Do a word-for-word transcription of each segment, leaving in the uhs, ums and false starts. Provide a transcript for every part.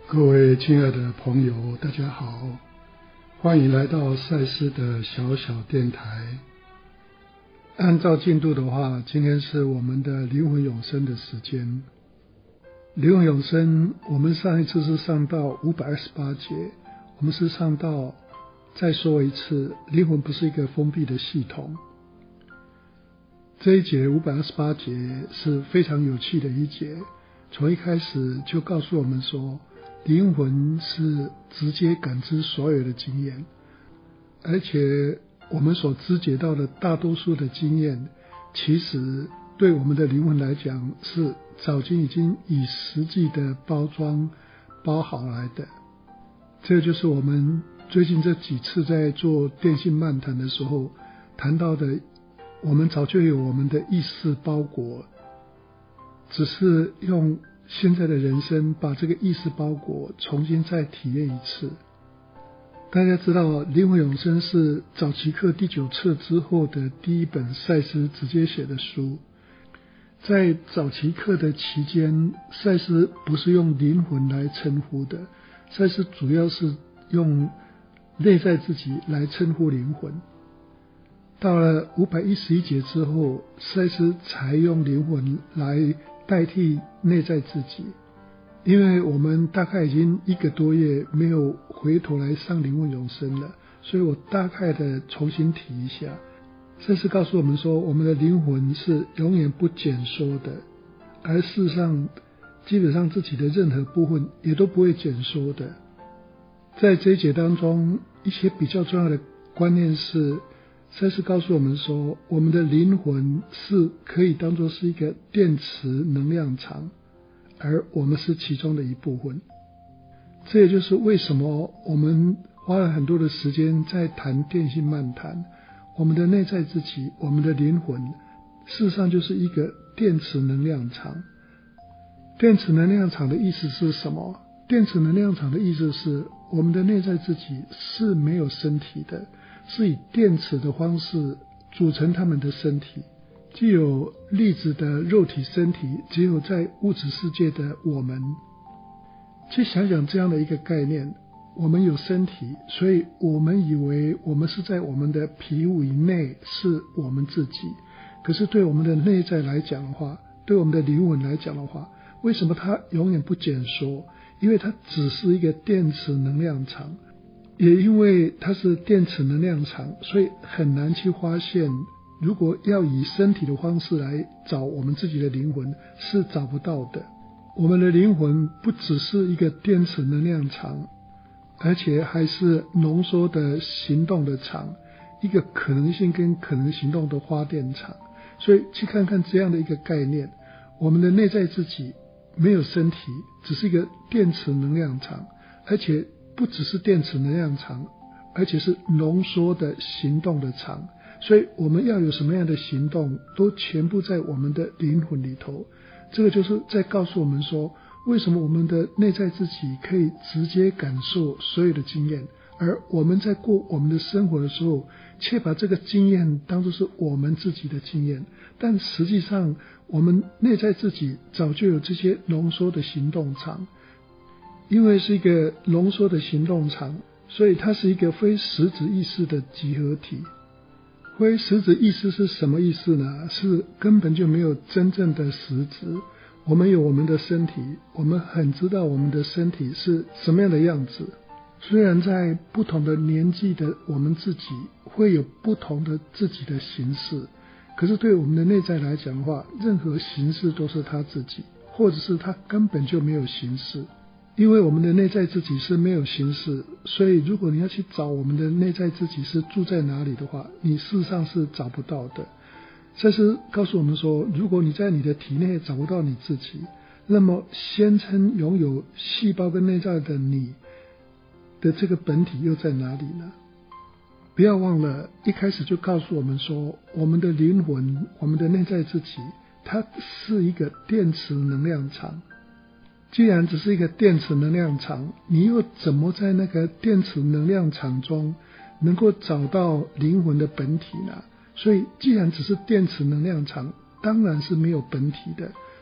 各位亲爱的朋友，大家好，欢迎来到赛斯的小小电台。按照进度的话，今天是我们的灵魂永生的时间。灵魂永生，我们上一次是上到五百二十八节，我们是上到，再说一次，灵魂不是一个封闭的系统。这一节五百二十八节是非常有趣的一节，从一开始就告诉我们说，灵魂是直接感知所有的经验，而且我们所知觉到的大多数的经验，其实对我们的灵魂来讲是早经已经以实际的包装包好来的。这就是我们最近这几次在做电信漫谈的时候谈到的，我们早就有我们的意识包裹，只是用现在的人生把这个意识包裹重新再体验一次。大家知道灵魂永生是早期课第九册之后的第一本赛斯直接写的书。在早期课的期间，赛斯不是用灵魂来称呼的，赛斯主要是用内在自己来称呼灵魂。到了五百一十一节之后，赛斯才用灵魂来代替内在自己。因为我们大概已经一个多月没有回头来上灵魂永生了，所以我大概的重新提一下。赛斯告诉我们说，我们的灵魂是永远不减缩的，而事实上基本上自己的任何部分也都不会减缩的。在这一节当中，一些比较重要的观念是，赛斯告诉我们说，我们的灵魂是可以当作是一个电磁能量场，而我们是其中的一部分。这也就是为什么我们花了很多的时间在谈电信漫谈。我们的内在自己，我们的灵魂，事实上就是一个电磁能量场。电磁能量场的意思是什么？电磁能量场的意思是，我们的内在自己是没有身体的，是以电磁的方式组成他们的身体。既有粒子的肉体身体，只有在物质世界的我们。去想想这样的一个概念，我们有身体，所以我们以为我们是在我们的皮肤以内是我们自己。可是对我们的内在来讲的话，对我们的灵魂来讲的话，为什么它永远不减缩？因为它只是一个电磁能量场。也因为它是电磁能量场，所以很难去发现，如果要以身体的方式来找我们自己的灵魂，是找不到的。我们的灵魂不只是一个电磁能量场，而且还是浓缩的行动的场，一个可能性跟可能行动的发电场。所以去看看这样的一个概念，我们的内在自己没有身体，只是一个电磁能量场，而且不只是电磁能量场，而且是浓缩的行动的场。所以我们要有什么样的行动，都全部在我们的灵魂里头。这个就是在告诉我们说，为什么我们的内在自己可以直接感受所有的经验，而我们在过我们的生活的时候，却把这个经验当作是我们自己的经验。但实际上我们内在自己早就有这些浓缩的行动场。因为是一个浓缩的行动场，所以它是一个非实质意识的集合体。非实质意识是什么意思呢？是根本就没有真正的实质。我们有我们的身体，我们很知道我们的身体是什么样的样子。虽然在不同的年纪的我们自己会有不同的自己的形式，可是对我们的内在来讲的话，任何形式都是他自己，或者是他根本就没有形式。因为我们的内在自己是没有形式，所以如果你要去找我们的内在自己是住在哪里的话，你事实上是找不到的。赛斯告诉我们说，如果你在你的体内找不到你自己，那么宣称拥有细胞跟内在的你的这个本体又在哪里呢？不要忘了，一开始就告诉我们说，我们的灵魂，我们的内在自己，它是一个电磁能量场。既然只是一个电磁能量场，你又怎么在那个电磁能量场中能够找到灵魂的本体呢？所以既然只是电磁能量场，当然是没有本体的。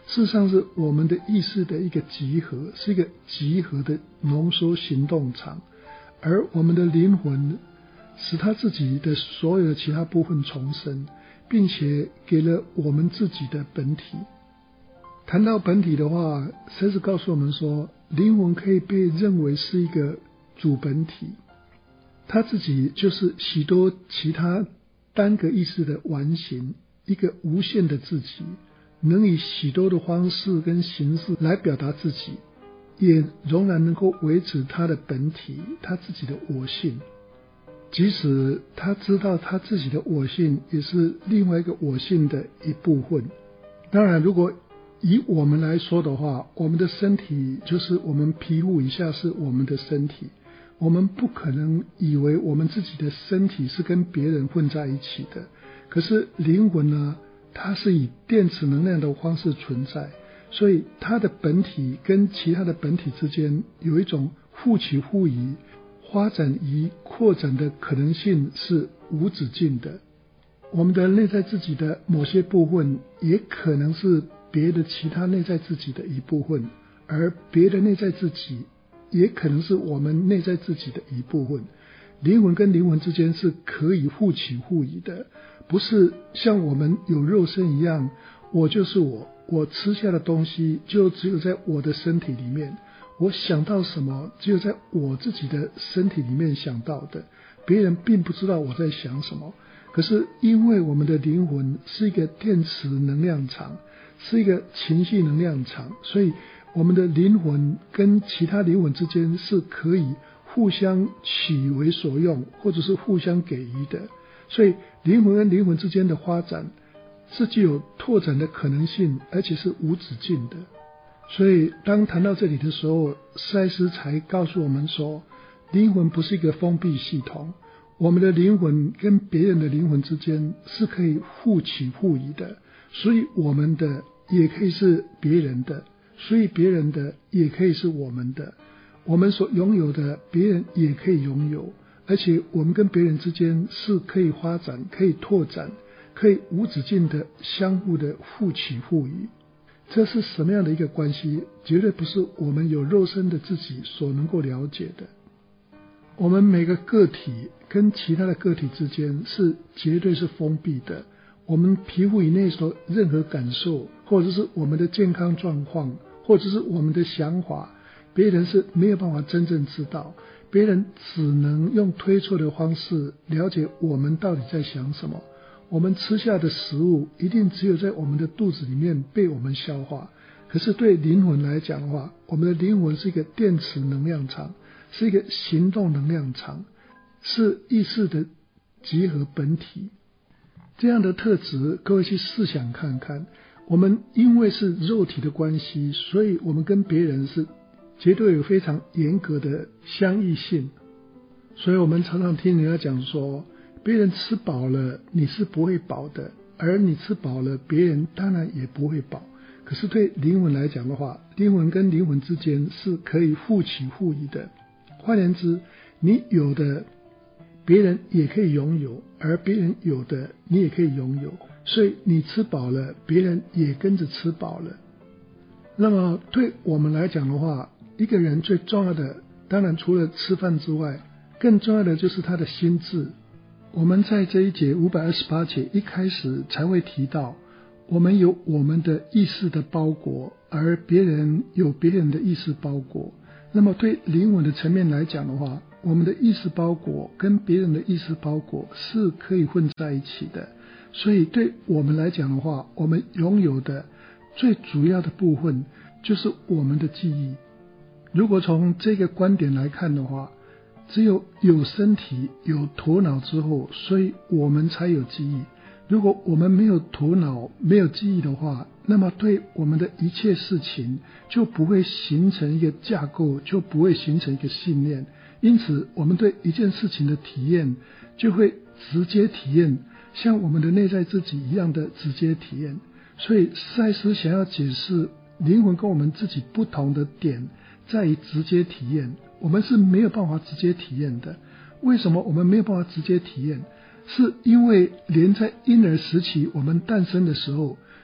事实上是我们的意识的一个集合，是一个集合的浓缩行动场，而我们的灵魂使他自己的所有的其他部分重生，并且给了我们自己的本体。谈到本体的话，神是告诉我们说，灵魂可以被认为是一个主本体，他自己就是许多其他单个意识的完形，一个无限的自己，能以许多的方式跟形式来表达自己，也仍然能够维持他的本体，他自己的我性。即使他知道他自己的我性也是另外一个我性的一部分。当然，如果以我们来说的话，我们的身体就是我们皮肤以下是我们的身体，我们不可能以为我们自己的身体是跟别人混在一起的。可是灵魂呢，它是以电磁能量的方式存在，所以它的本体跟其他的本体之间有一种互起互移、发展与扩展的可能性是无止境的。我们的内在自己的某些部分也可能是别的其他内在自己的一部分，而别的内在自己也可能是我们内在自己的一部分。灵魂跟灵魂之间是可以互起互移的，不是像我们有肉身一样，我就是我，我吃下的东西就只有在我的身体里面，我想到什么只有在我自己的身体里面想到的，别人并不知道我在想什么。可是因为我们的灵魂是一个电磁能量场，是一个情绪能量场，所以我们的灵魂跟其他灵魂之间是可以互相取为所用，或者是互相给予的。所以灵魂跟灵魂之间的发展是具有拓展的可能性，而且是无止境的。所以当谈到这里的时候，赛斯才告诉我们说，灵魂不是一个封闭系统，我们的灵魂跟别人的灵魂之间是可以互起互移的，所以我们的也可以是别人的，所以别人的也可以是我们的，我们所拥有的别人也可以拥有，而且我们跟别人之间是可以发展、可以拓展、可以无止境的相互的互起互移。这是什么样的一个关系？绝对不是我们有肉身的自己所能够了解的。我们每个个体跟其他的个体之间是绝对是封闭的，我们皮肤以内所任何感受，或者是我们的健康状况，或者是我们的想法，别人是没有办法真正知道，别人只能用推测的方式了解我们到底在想什么。我们吃下的食物一定只有在我们的肚子里面被我们消化，可是对灵魂来讲的话，我们的灵魂是一个电磁能量场，是一个行动能量场，是意识的集合本体。这样的特质，各位去试想看看，我们因为是肉体的关系，所以我们跟别人是绝对有非常严格的相异性。所以我们常常听人家讲说，别人吃饱了你是不会饱的，而你吃饱了别人当然也不会饱。可是对灵魂来讲的话，灵魂跟灵魂之间是可以互起互移的。换言之，你有的别人也可以拥有，而别人有的你也可以拥有，所以你吃饱了别人也跟着吃饱了。那么对我们来讲的话，一个人最重要的当然除了吃饭之外，更重要的就是他的心智。我们在这一节五百二十八节一开始才会提到，我们有我们的意识的包裹，而别人有别人的意识包裹。那么对灵魂的层面来讲的话，我们的意识包裹跟别人的意识包裹是可以混在一起的。所以对我们来讲的话，我们拥有的最主要的部分就是我们的记忆。如果从这个观点来看的话，只有有身体有头脑之后，所以我们才有记忆。如果我们没有头脑没有记忆的话，那么对我们的一切事情就不会形成一个架构，就不会形成一个信念。因此我们对一件事情的体验就会直接体验，像我们的内在自己一样的直接体验。所以赛斯想要解释灵魂跟我们自己不同的点在于直接体验，我们是没有办法直接体验的。为什么我们没有办法直接体验？是因为连在婴儿时期我们诞生的时候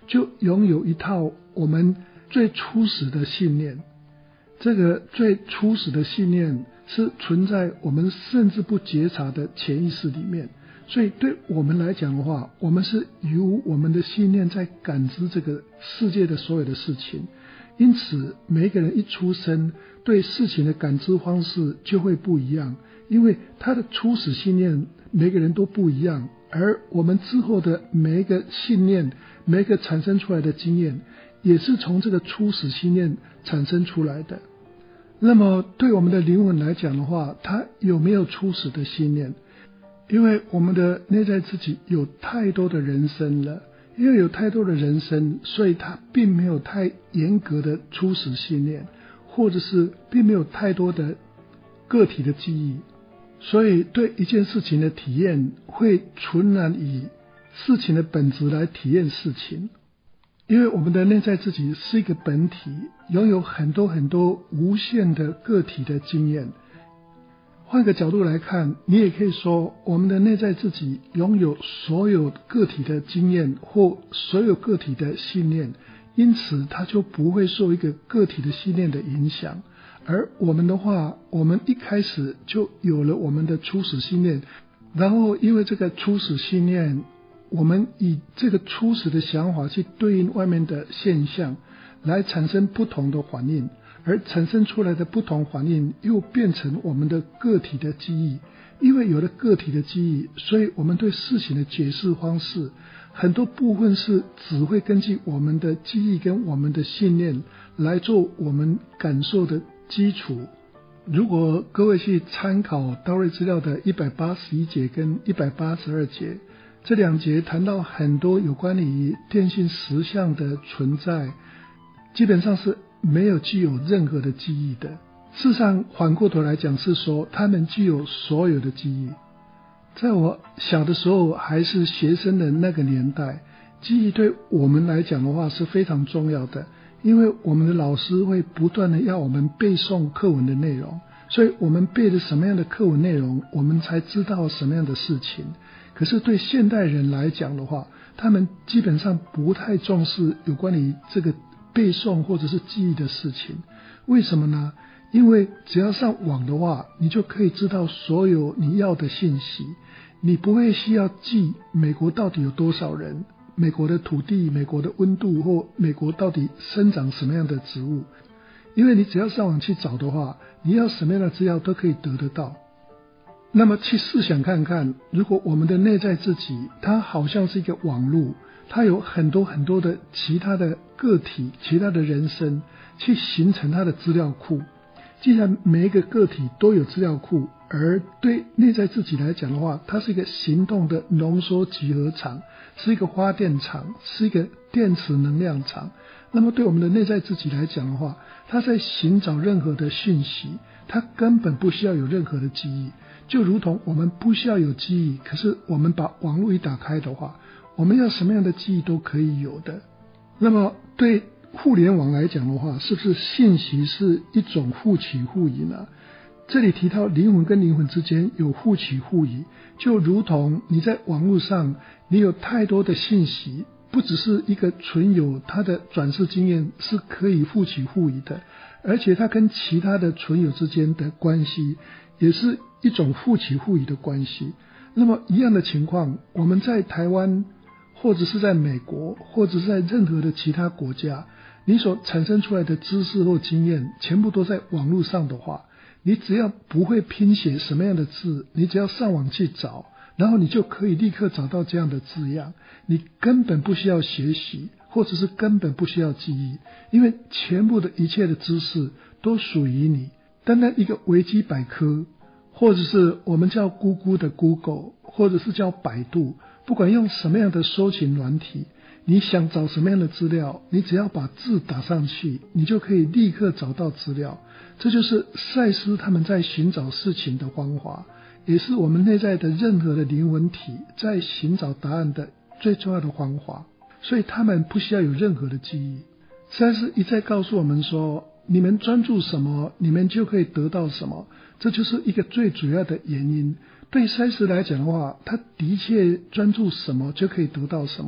就拥有一套我们最初始的信念。这个最初始的信念是存在我们甚至不觉察的潜意识里面，所以对我们来讲的话，我们是由我们的信念在感知这个世界的所有的事情。因此每一个人一出生对事情的感知方式就会不一样，因为他的初始信念每个人都不一样，而我们之后的每一个信念，每一个产生出来的经验也是从这个初始信念产生出来的。那么对我们的灵魂来讲的话，它有没有初始的信念？因为我们的内在自己有太多的人生了，因为有太多的人生，所以它并没有太严格的初始信念，或者是并没有太多的个体的记忆，所以对一件事情的体验会纯然以事情的本质来体验事情。因为我们的内在自己是一个本体，拥有很多很多无限的个体的经验。换个角度来看，你也可以说我们的内在自己拥有所有个体的经验或所有个体的信念，因此它就不会受一个个体的信念的影响。而我们的话，我们一开始就有了我们的初始信念，然后因为这个初始信念，我们以这个初始的想法去对应外面的现象，来产生不同的反应，而产生出来的不同反应又变成我们的个体的记忆。因为有了个体的记忆，所以我们对事情的解释方式很多部分是只会根据我们的记忆跟我们的信念来做我们感受的基础。如果各位去参考道瑞资料的一百八十一节跟一百八十二节，这两节谈到很多有关于电信实相的存在，基本上是没有具有任何的记忆的。事实上反过头来讲是说，他们具有所有的记忆。在我小的时候还是学生的那个年代，记忆对我们来讲的话是非常重要的，因为我们的老师会不断的要我们背诵课文的内容，所以我们背的什么样的课文内容，我们才知道什么样的事情。可是对现代人来讲的话，他们基本上不太重视有关于这个背诵或者是记忆的事情。为什么呢？因为只要上网的话，你就可以知道所有你要的信息，你不会需要记美国到底有多少人，美国的土地，美国的温度，或美国到底生长什么样的植物。因为你只要上网去找的话，你要什么样的资料都可以得得到。那么去试想看看，如果我们的内在自己它好像是一个网路，它有很多很多的其他的个体，其他的人生去形成它的资料库。既然每一个个体都有资料库，而对内在自己来讲的话，它是一个行动的浓缩集合场，是一个发电厂，是一个电磁能量场。那么对我们的内在自己来讲的话，它在寻找任何的讯息，它根本不需要有任何的记忆。就如同我们不需要有记忆，可是我们把网络一打开的话，我们要什么样的记忆都可以有的。那么对互联网来讲的话，是不是信息是一种互取互遗呢？这里提到灵魂跟灵魂之间有互取互遗，就如同你在网络上你有太多的信息，不只是一个存有它的转世经验是可以互取互遗的，而且它跟其他的存有之间的关系也是一种互取互遗的关系。那么一样的情况，我们在台湾或者是在美国或者是在任何的其他国家，你所产生出来的知识或经验全部都在网络上的话，你只要不会拼写什么样的字，你只要上网去找，然后你就可以立刻找到这样的字样。你根本不需要学习，或者是根本不需要记忆，因为全部的一切的知识都属于你。单单一个维基百科，或者是我们叫咕咕的 Google， 或者是叫百度，不管用什么样的搜寻软体，你想找什么样的资料，你只要把字打上去，你就可以立刻找到资料。这就是赛斯他们在寻找事情的方法，也是我们内在的任何的灵魂体在寻找答案的最重要的方法。所以他们不需要有任何的记忆。赛斯一再告诉我们说，你们专注什么，你们就可以得到什么，这就是一个最主要的原因。对赛斯来讲的话，他的确专注什么就可以得到什么。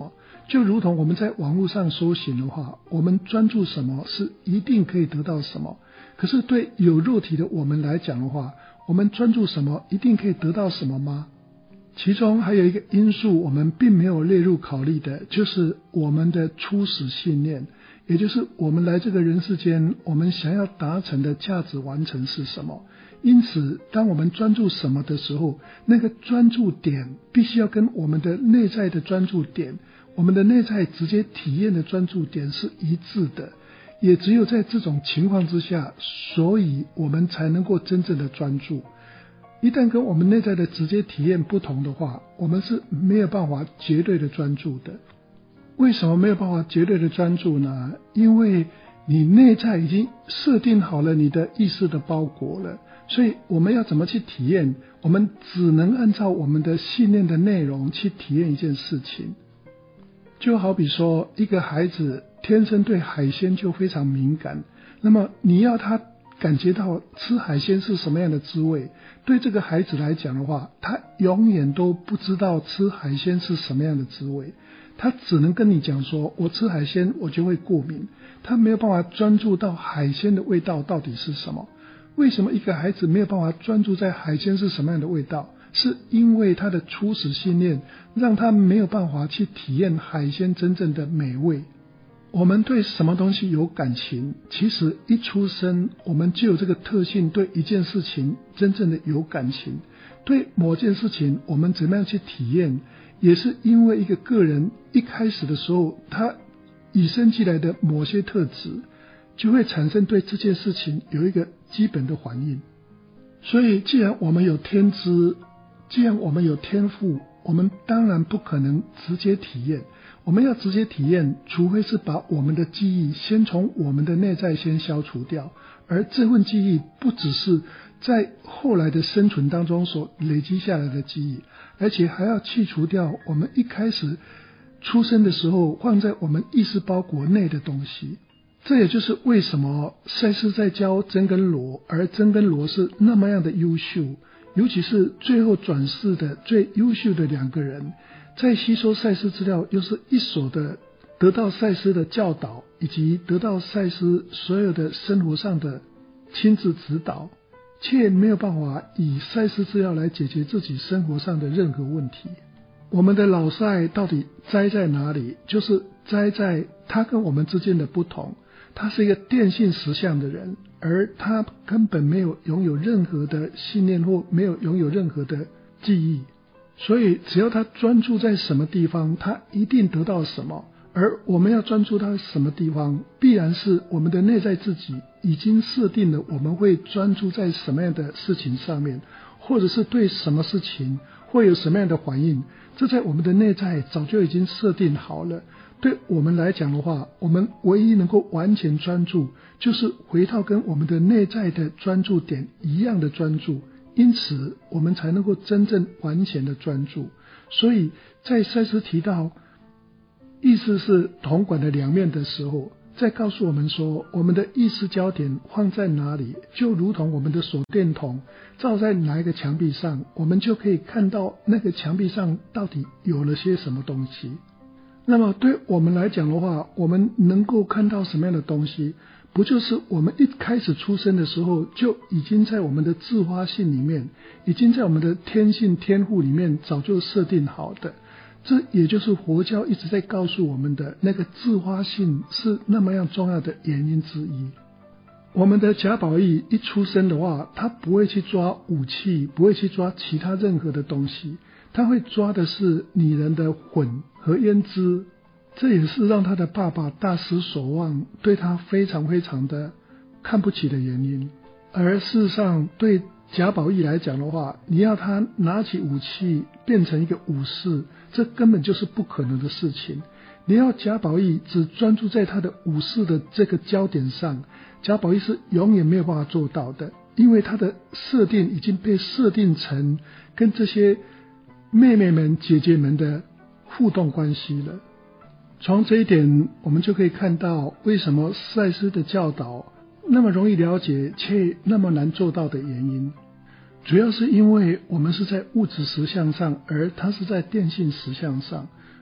就如同我们在网络上搜寻的话，我们专注什么是一定可以得到什么，可是对有肉体的我们来讲的话，我们专注什么一定可以得到什么吗？其中还有一个因素我们并没有列入考虑的，就是我们的初始信念，也就是我们来这个人世间，我们想要达成的价值完成是什么。因此当我们专注什么的时候，那个专注点必须要跟我们的内在的专注点，我们的内在直接体验的专注点是一致的。也只有在这种情况之下，所以我们才能够真正的专注。一旦跟我们内在的直接体验不同的话，我们是没有办法绝对的专注的。为什么没有办法绝对的专注呢？因为你内在已经设定好了你的意识的包裹了，所以我们要怎么去体验，我们只能按照我们的信念的内容去体验一件事情。就好比说一个孩子天生对海鲜就非常敏感，那么你要他感觉到吃海鲜是什么样的滋味，对这个孩子来讲的话，他永远都不知道吃海鲜是什么样的滋味，他只能跟你讲说我吃海鲜我就会过敏，他没有办法专注到海鲜的味道到底是什么。为什么一个孩子没有办法专注在海鲜是什么样的味道？是因为他的初始信念让他没有办法去体验海鲜真正的美味。我们对什么东西有感情，其实一出生我们就有这个特性，对一件事情真正的有感情。对某件事情我们怎么样去体验，也是因为一个个人一开始的时候他与生俱来的某些特质，就会产生对这件事情有一个基本的反应。所以既然我们有天资，既然我们有天赋，我们当然不可能直接体验。我们要直接体验，除非是把我们的记忆先从我们的内在先消除掉，而这份记忆不只是在后来的生存当中所累积下来的记忆，而且还要去除掉我们一开始出生的时候放在我们意识包裹内的东西。这也就是为什么赛斯在教真跟罗，而真跟罗是那么样的优秀，尤其是最后转世的最优秀的两个人，在吸收赛斯资料又是一手的得到赛斯的教导，以及得到赛斯所有的生活上的亲自指导，却没有办法以赛斯资料来解决自己生活上的任何问题。我们的老赛到底栽在哪里？就是栽在他跟我们之间的不同。他是一个电信实相的人，而他根本没有拥有任何的信念，或没有拥有任何的记忆，所以只要他专注在什么地方，他一定得到什么。而我们要专注他什么地方，必然是我们的内在自己已经设定了我们会专注在什么样的事情上面，或者是对什么事情会有什么样的反应，这在我们的内在早就已经设定好了。对我们来讲的话，我们唯一能够完全专注，就是回到跟我们的内在的专注点一样的专注，因此我们才能够真正完全的专注。所以在赛斯提到意识是铜管的两面的时候，在告诉我们说，我们的意识焦点放在哪里，就如同我们的手电筒照在哪一个墙壁上，我们就可以看到那个墙壁上到底有了些什么东西。那么对我们来讲的话，我们能够看到什么样的东西，不就是我们一开始出生的时候就已经在我们的自发性里面，已经在我们的天性天赋里面早就设定好的。这也就是佛教一直在告诉我们的，那个自发性是那么样重要的原因之一。我们的贾宝玉一出生的话，他不会去抓武器，不会去抓其他任何的东西，他会抓的是女人的魂和胭脂。这也是让他的爸爸大失所望，对他非常非常的看不起的原因。而事实上对贾宝玉来讲的话，你要他拿起武器变成一个武士，这根本就是不可能的事情。你要贾宝玉只专注在他的武士的这个焦点上，贾宝玉是永远没有办法做到的，因为他的设定已经被设定成跟这些妹妹们姐姐们的互动关系了。从这一点我们就可以看到，为什么赛斯的教导那么容易了解却那么难做到的原因，主要是因为我们是在物质实相上，而他是在电信实相上。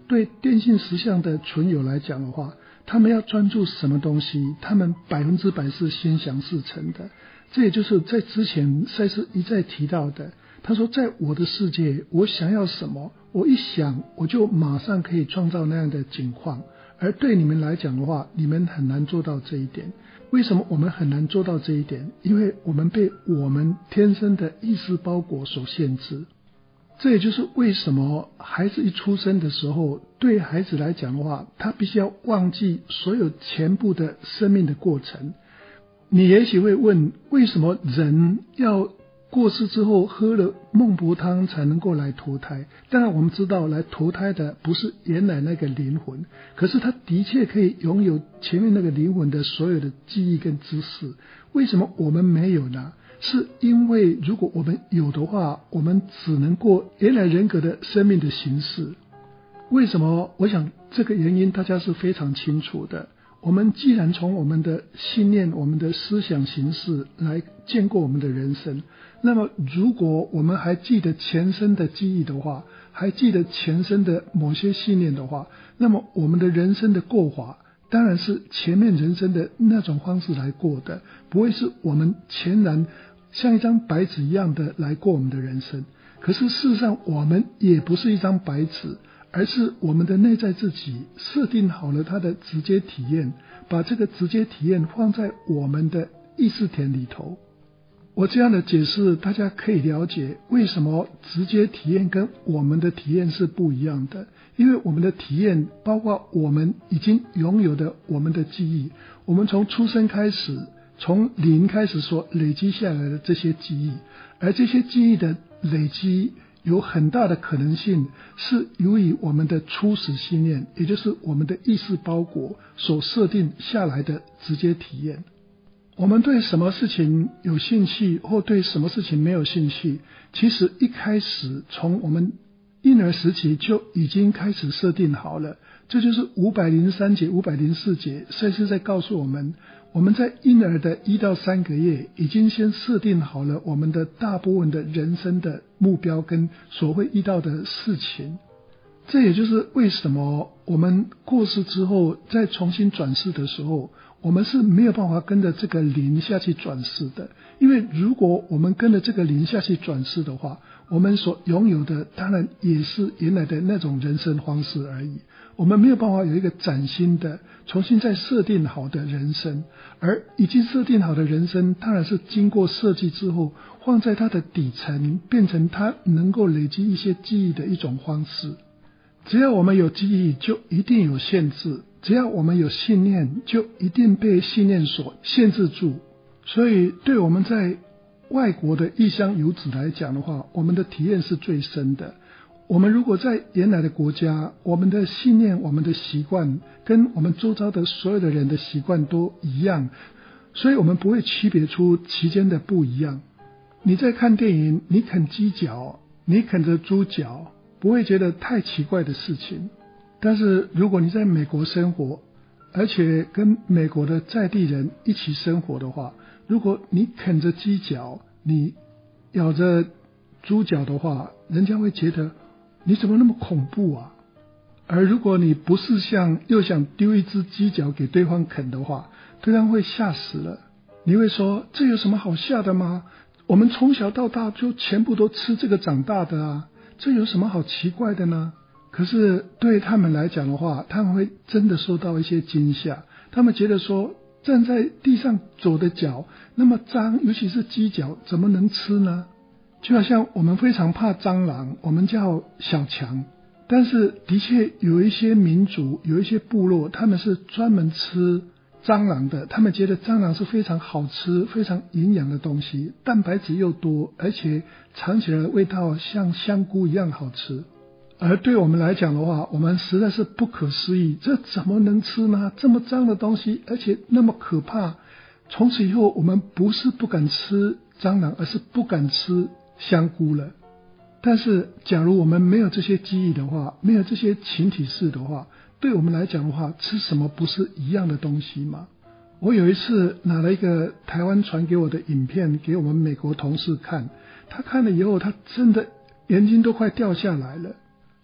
对电信实相的存有来讲的话，他们要专注什么东西，他们百分之百是心想事成的。这也就是在之前赛斯一再提到的，他说在我的世界，我想要什么，我一想我就马上可以创造那样的景况。而对你们来讲的话，你们很难做到这一点。为什么我们很难做到这一点？因为我们被我们天生的意识包裹所限制。这也就是为什么孩子一出生的时候，对孩子来讲的话，他必须要忘记所有全部的生命的过程。你也许会问，为什么人要过世之后喝了孟婆汤才能够来投胎？当然我们知道来投胎的不是原来那个灵魂，可是他的确可以拥有前面那个灵魂的所有的记忆跟知识。为什么我们没有呢？是因为如果我们有的话，我们只能过原来人格的生命的形式。为什么？我想这个原因大家是非常清楚的。我们既然从我们的信念、我们的思想形式来建构我们的人生，那么如果我们还记得前生的记忆的话，还记得前生的某些信念的话，那么我们的人生的过法当然是前面人生的那种方式来过的，不会是我们全然像一张白纸一样的来过我们的人生。可是事实上我们也不是一张白纸，而是我们的内在自己设定好了它的直接体验，把这个直接体验放在我们的意识田里头。我这样的解释大家可以了解为什么直接体验跟我们的体验是不一样的。因为我们的体验包括我们已经拥有的我们的记忆，我们从出生开始，从零开始所累积下来的这些记忆，而这些记忆的累积有很大的可能性是由于我们的初始信念，也就是我们的意识包裹所设定下来的直接体验。我们对什么事情有兴趣或对什么事情没有兴趣，其实一开始从我们婴儿时期就已经开始设定好了。这就是五百零三节五百零四节赛斯在告诉我们，我们在婴儿的一到三个月已经先设定好了我们的大部分的人生的目标跟所会遇到的事情。这也就是为什么我们过世之后再重新转世的时候，我们是没有办法跟着这个灵下去转世的。因为如果我们跟着这个灵下去转世的话，我们所拥有的当然也是原来的那种人生方式而已，我们没有办法有一个崭新的重新再设定好的人生。而已经设定好的人生当然是经过设计之后放在它的底层，变成它能够累积一些记忆的一种方式。只要我们有记忆就一定有限制，只要我们有信念就一定被信念所限制住。所以对我们在外国的异乡游子来讲的话，我们的体验是最深的。我们如果在原来的国家，我们的信念、我们的习惯跟我们周遭的所有的人的习惯都一样，所以我们不会区别出其间的不一样。你在看电影，你啃鸡脚，你啃着猪脚，不会觉得太奇怪的事情。但是如果你在美国生活，而且跟美国的在地人一起生活的话，如果你啃着鸡脚，你咬着猪脚的话，人家会觉得你怎么那么恐怖啊？而如果你不是像又想丢一只鸡脚给对方啃的话，对方会吓死了。你会说，这有什么好吓的吗？我们从小到大就全部都吃这个长大的啊，这有什么好奇怪的呢？可是对他们来讲的话，他们会真的受到一些惊吓。他们觉得说，站在地上走的脚那么脏，尤其是鸡脚，怎么能吃呢？就好像我们非常怕蟑螂，我们叫小强，但是的确有一些民族，有一些部落，他们是专门吃蟑螂的，他们觉得蟑螂是非常好吃、非常营养的东西，蛋白质又多，而且尝起来的味道像香菇一样好吃。而对我们来讲的话，我们实在是不可思议，这怎么能吃呢？这么脏的东西，而且那么可怕。从此以后，我们不是不敢吃蟑螂，而是不敢吃香菇了。但是假如我们没有这些记忆的话，没有这些情体式的话，对我们来讲的话，吃什么不是一样的东西吗？我有一次拿了一个台湾传给我的影片给我们美国同事看，他看了以后，他真的眼睛都快掉下来了。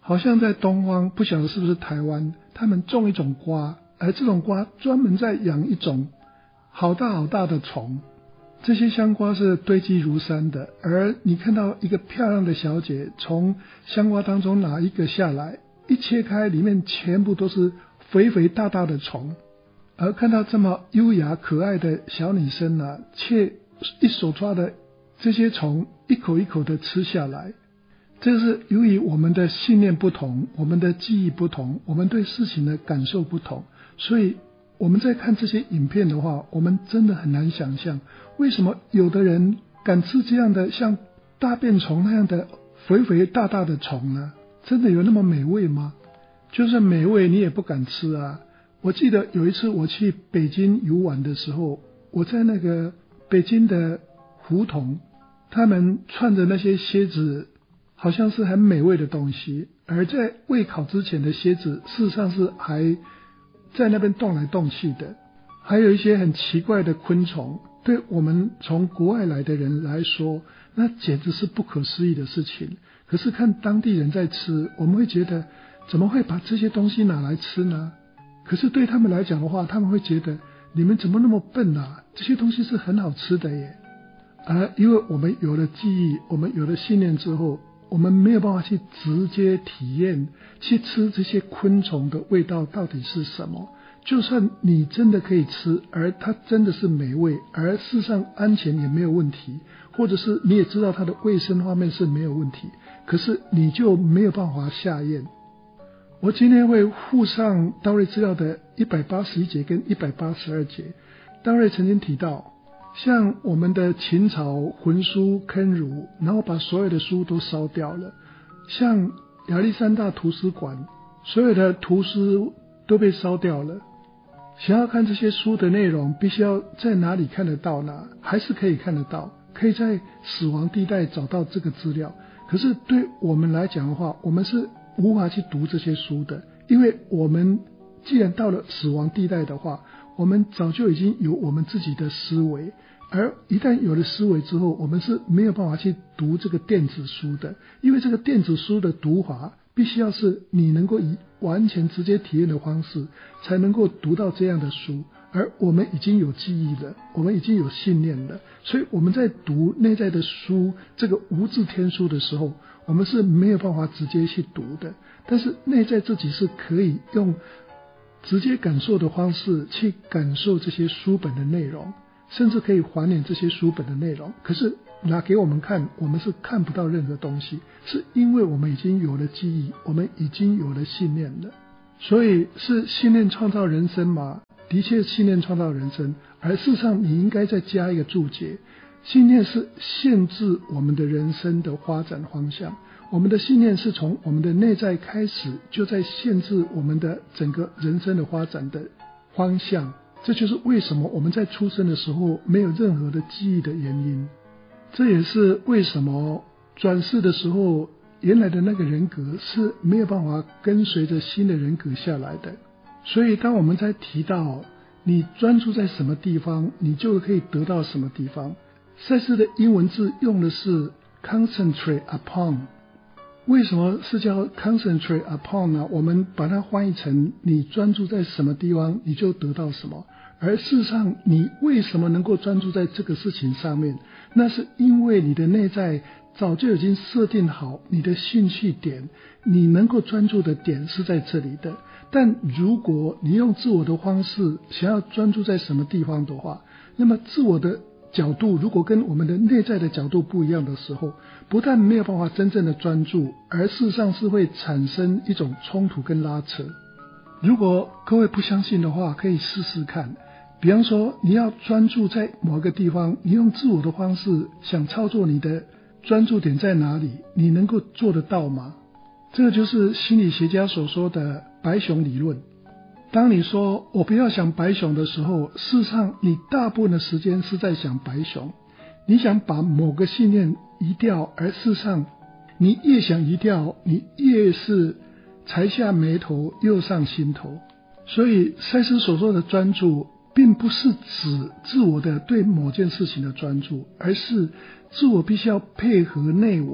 好像在东方，不晓得是不是台湾，他们种一种瓜，而这种瓜专门在养一种好大好大的虫。这些香瓜是堆积如山的，而你看到一个漂亮的小姐从香瓜当中拿一个下来，一切开，里面全部都是肥肥大大的虫。而看到这么优雅可爱的小女生啊，却一手抓的这些虫一口一口的吃下来。这是由于我们的信念不同，我们的记忆不同，我们对事情的感受不同，所以我们在看这些影片的话，我们真的很难想象，为什么有的人敢吃这样的像大便虫那样的肥肥大大的虫呢？真的有那么美味吗？就算美味你也不敢吃啊。我记得有一次我去北京游玩的时候，我在那个北京的胡同，他们穿着那些蝎子好像是很美味的东西，而在未烤之前的蝎子事实上是还在那边动来动去的。还有一些很奇怪的昆虫，对我们从国外来的人来说，那简直是不可思议的事情。可是看当地人在吃，我们会觉得怎么会把这些东西拿来吃呢？可是对他们来讲的话，他们会觉得你们怎么那么笨啊，这些东西是很好吃的耶。而因为我们有了记忆，我们有了信念之后，我们没有办法去直接体验去吃这些昆虫的味道到底是什么。就算你真的可以吃，而它真的是美味，而事实上安全也没有问题，或者是你也知道它的卫生方面是没有问题，可是你就没有办法下咽。我今天会附上道瑞资料的一百八十一节跟一百八十二节。道瑞曾经提到，像我们的秦朝焚书坑儒，然后把所有的书都烧掉了，像亚历山大图书馆所有的图书都被烧掉了。想要看这些书的内容，必须要在哪里看得到呢？还是可以看得到，可以在死亡地带找到这个资料。可是对我们来讲的话，我们是无法去读这些书的，因为我们既然到了死亡地带的话，我们早就已经有我们自己的思维，而一旦有了思维之后，我们是没有办法去读这个电子书的，因为这个电子书的读法必须要是你能够以完全直接体验的方式才能够读到这样的书，而我们已经有记忆了，我们已经有信念了，所以我们在读内在的书，这个无字天书的时候，我们是没有办法直接去读的。但是内在自己是可以用直接感受的方式去感受这些书本的内容，甚至可以还原这些书本的内容。可是拿给我们看，我们是看不到任何东西，是因为我们已经有了记忆，我们已经有了信念了。所以是信念创造人生吗？的确信念创造人生，而事实上你应该再加一个注解，信念是限制我们的人生的发展方向。我们的信念是从我们的内在开始，就在限制我们的整个人生的发展的方向。这就是为什么我们在出生的时候没有任何的记忆的原因。这也是为什么转世的时候，原来的那个人格是没有办法跟随着新的人格下来的。所以当我们在提到你专注在什么地方，你就可以得到什么地方，赛斯的英文字用的是 concentrate upon。 为什么是叫 concentrate upon 呢？我们把它翻译成你专注在什么地方你就得到什么。而事实上你为什么能够专注在这个事情上面，那是因为你的内在早就已经设定好你的兴趣点，你能够专注的点是在这里的。但如果你用自我的方式想要专注在什么地方的话，那么自我的角度如果跟我们的内在的角度不一样的时候，不但没有办法真正的专注，而事实上是会产生一种冲突跟拉扯。如果各位不相信的话，可以试试看。比方说你要专注在某个地方，你用自我的方式想操作你的专注点在哪里，你能够做得到吗？这个就是心理学家所说的白熊理论。当你说我不要想白熊的时候，事实上你大部分的时间是在想白熊。你想把某个信念移掉，而事实上你越想移掉，你越是才下眉头又上心头。所以赛斯所说的专注并不是指自我的对某件事情的专注，而是自我必须要配合内我，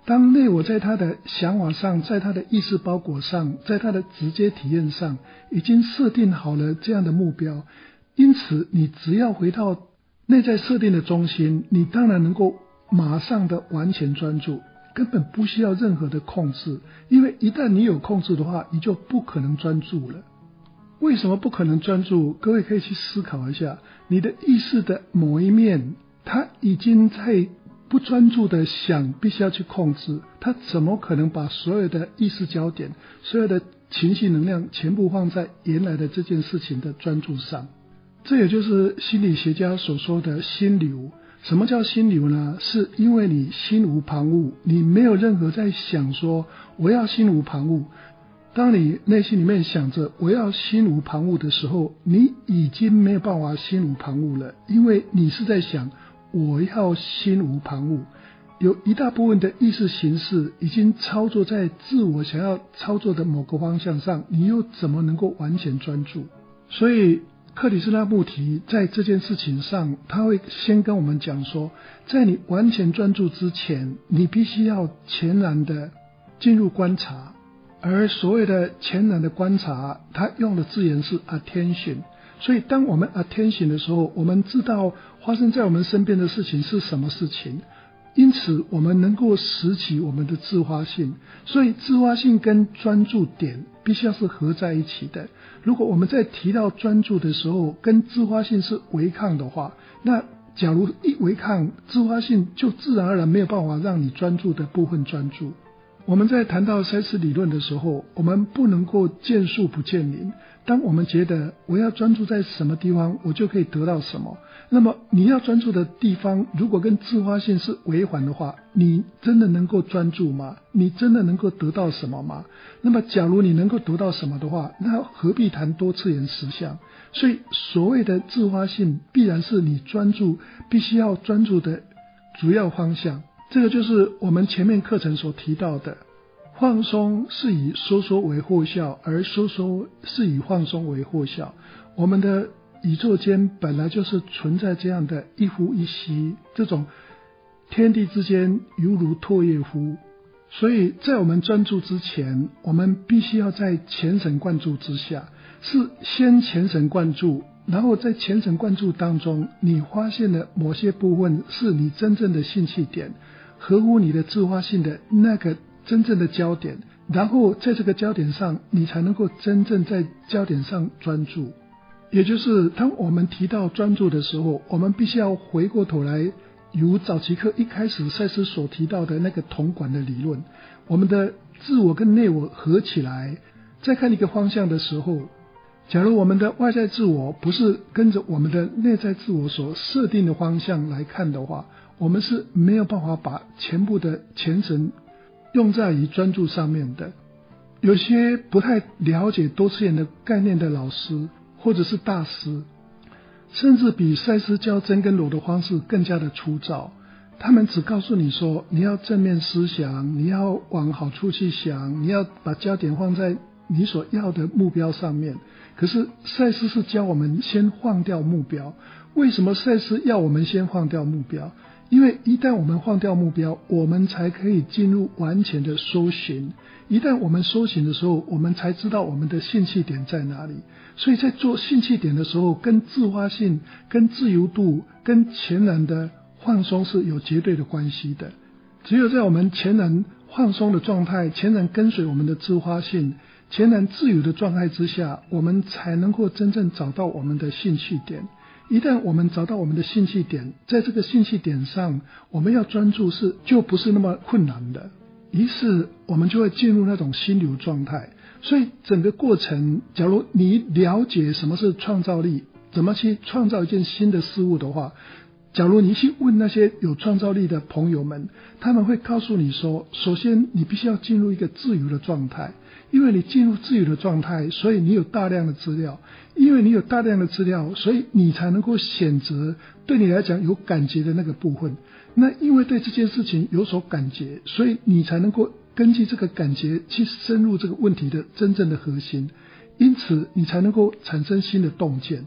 当内我在他的想法上，在他的意识包裹上，在他的直接体验上已经设定好了这样的目标，因此你只要回到内在设定的中心，你当然能够马上的完全专注，根本不需要任何的控制，因为一旦你有控制的话，你就不可能专注了。为什么不可能专注？各位可以去思考一下，你的意识的某一面，它已经在不专注的想必须要去控制，它怎么可能把所有的意识焦点，所有的情绪能量全部放在原来的这件事情的专注上？这也就是心理学家所说的心流。什么叫心流呢？是因为你心无旁骛，你没有任何在想说我要心无旁骛。当你内心里面想着我要心无旁骛的时候，你已经没有办法心无旁骛了，因为你是在想我要心无旁骛。有一大部分的意识形式已经操作在自我想要操作的某个方向上，你又怎么能够完全专注？所以克里斯那穆提在这件事情上，他会先跟我们讲说，在你完全专注之前，你必须要全然的进入观察。而所谓的全然的观察，他用的字眼是 attention。 所以当我们 attention 的时候，我们知道发生在我们身边的事情是什么事情，因此我们能够拾起我们的自发性。所以自发性跟专注点必须要是合在一起的。如果我们在提到专注的时候跟自发性是违抗的话，那假如一违抗，自发性就自然而然没有办法让你专注的部分专注。我们在谈到赛斯理论的时候，我们不能够见树不见林。当我们觉得我要专注在什么地方，我就可以得到什么，那么你要专注的地方如果跟自发性是违反的话，你真的能够专注吗？你真的能够得到什么吗？那么假如你能够得到什么的话，那何必谈多次元实相？所以所谓的自发性必然是你专注必须要专注的主要方向。这个就是我们前面课程所提到的，放松是以收缩为获效，而收缩是以放松为获效。我们的宇宙间本来就是存在这样的一呼一吸，这种天地之间犹如唾液乎。所以在我们专注之前，我们必须要在全神贯注之下，是先全神贯注，然后在全神贯注当中，你发现了某些部分是你真正的兴趣点，合乎你的自发性的那个真正的焦点，然后在这个焦点上，你才能够真正在焦点上专注。也就是当我们提到专注的时候，我们必须要回过头来，如早期课一开始赛斯所提到的那个铜管的理论，我们的自我跟内我合起来，再看一个方向的时候，假如我们的外在自我不是跟着我们的内在自我所设定的方向来看的话，我们是没有办法把全部的全神用在于专注上面的。有些不太了解多次元的概念的老师或者是大师，甚至比赛斯教真跟罗的方式更加的粗糙。他们只告诉你说，你要正面思想，你要往好处去想，你要把焦点放在你所要的目标上面。可是赛斯是教我们先放掉目标。为什么赛斯要我们先放掉目标？因为一旦我们放掉目标，我们才可以进入完全的搜寻。一旦我们搜寻的时候，我们才知道我们的兴趣点在哪里。所以在做兴趣点的时候，跟自发性、跟自由度、跟全然的放松是有绝对的关系的。只有在我们全然放松的状态，全然跟随我们的自发性，全然自由的状态之下，我们才能够真正找到我们的兴趣点。一旦我们找到我们的兴趣点，在这个兴趣点上，我们要专注是就不是那么困难的，于是我们就会进入那种心流状态。所以整个过程，假如你了解什么是创造力，怎么去创造一件新的事物的话，假如你去问那些有创造力的朋友们，他们会告诉你说，首先你必须要进入一个自由的状态。因为你进入自由的状态，所以你有大量的资料，因为你有大量的资料，所以你才能够选择对你来讲有感觉的那个部分。那因为对这件事情有所感觉，所以你才能够根据这个感觉去深入这个问题的真正的核心，因此你才能够产生新的洞见。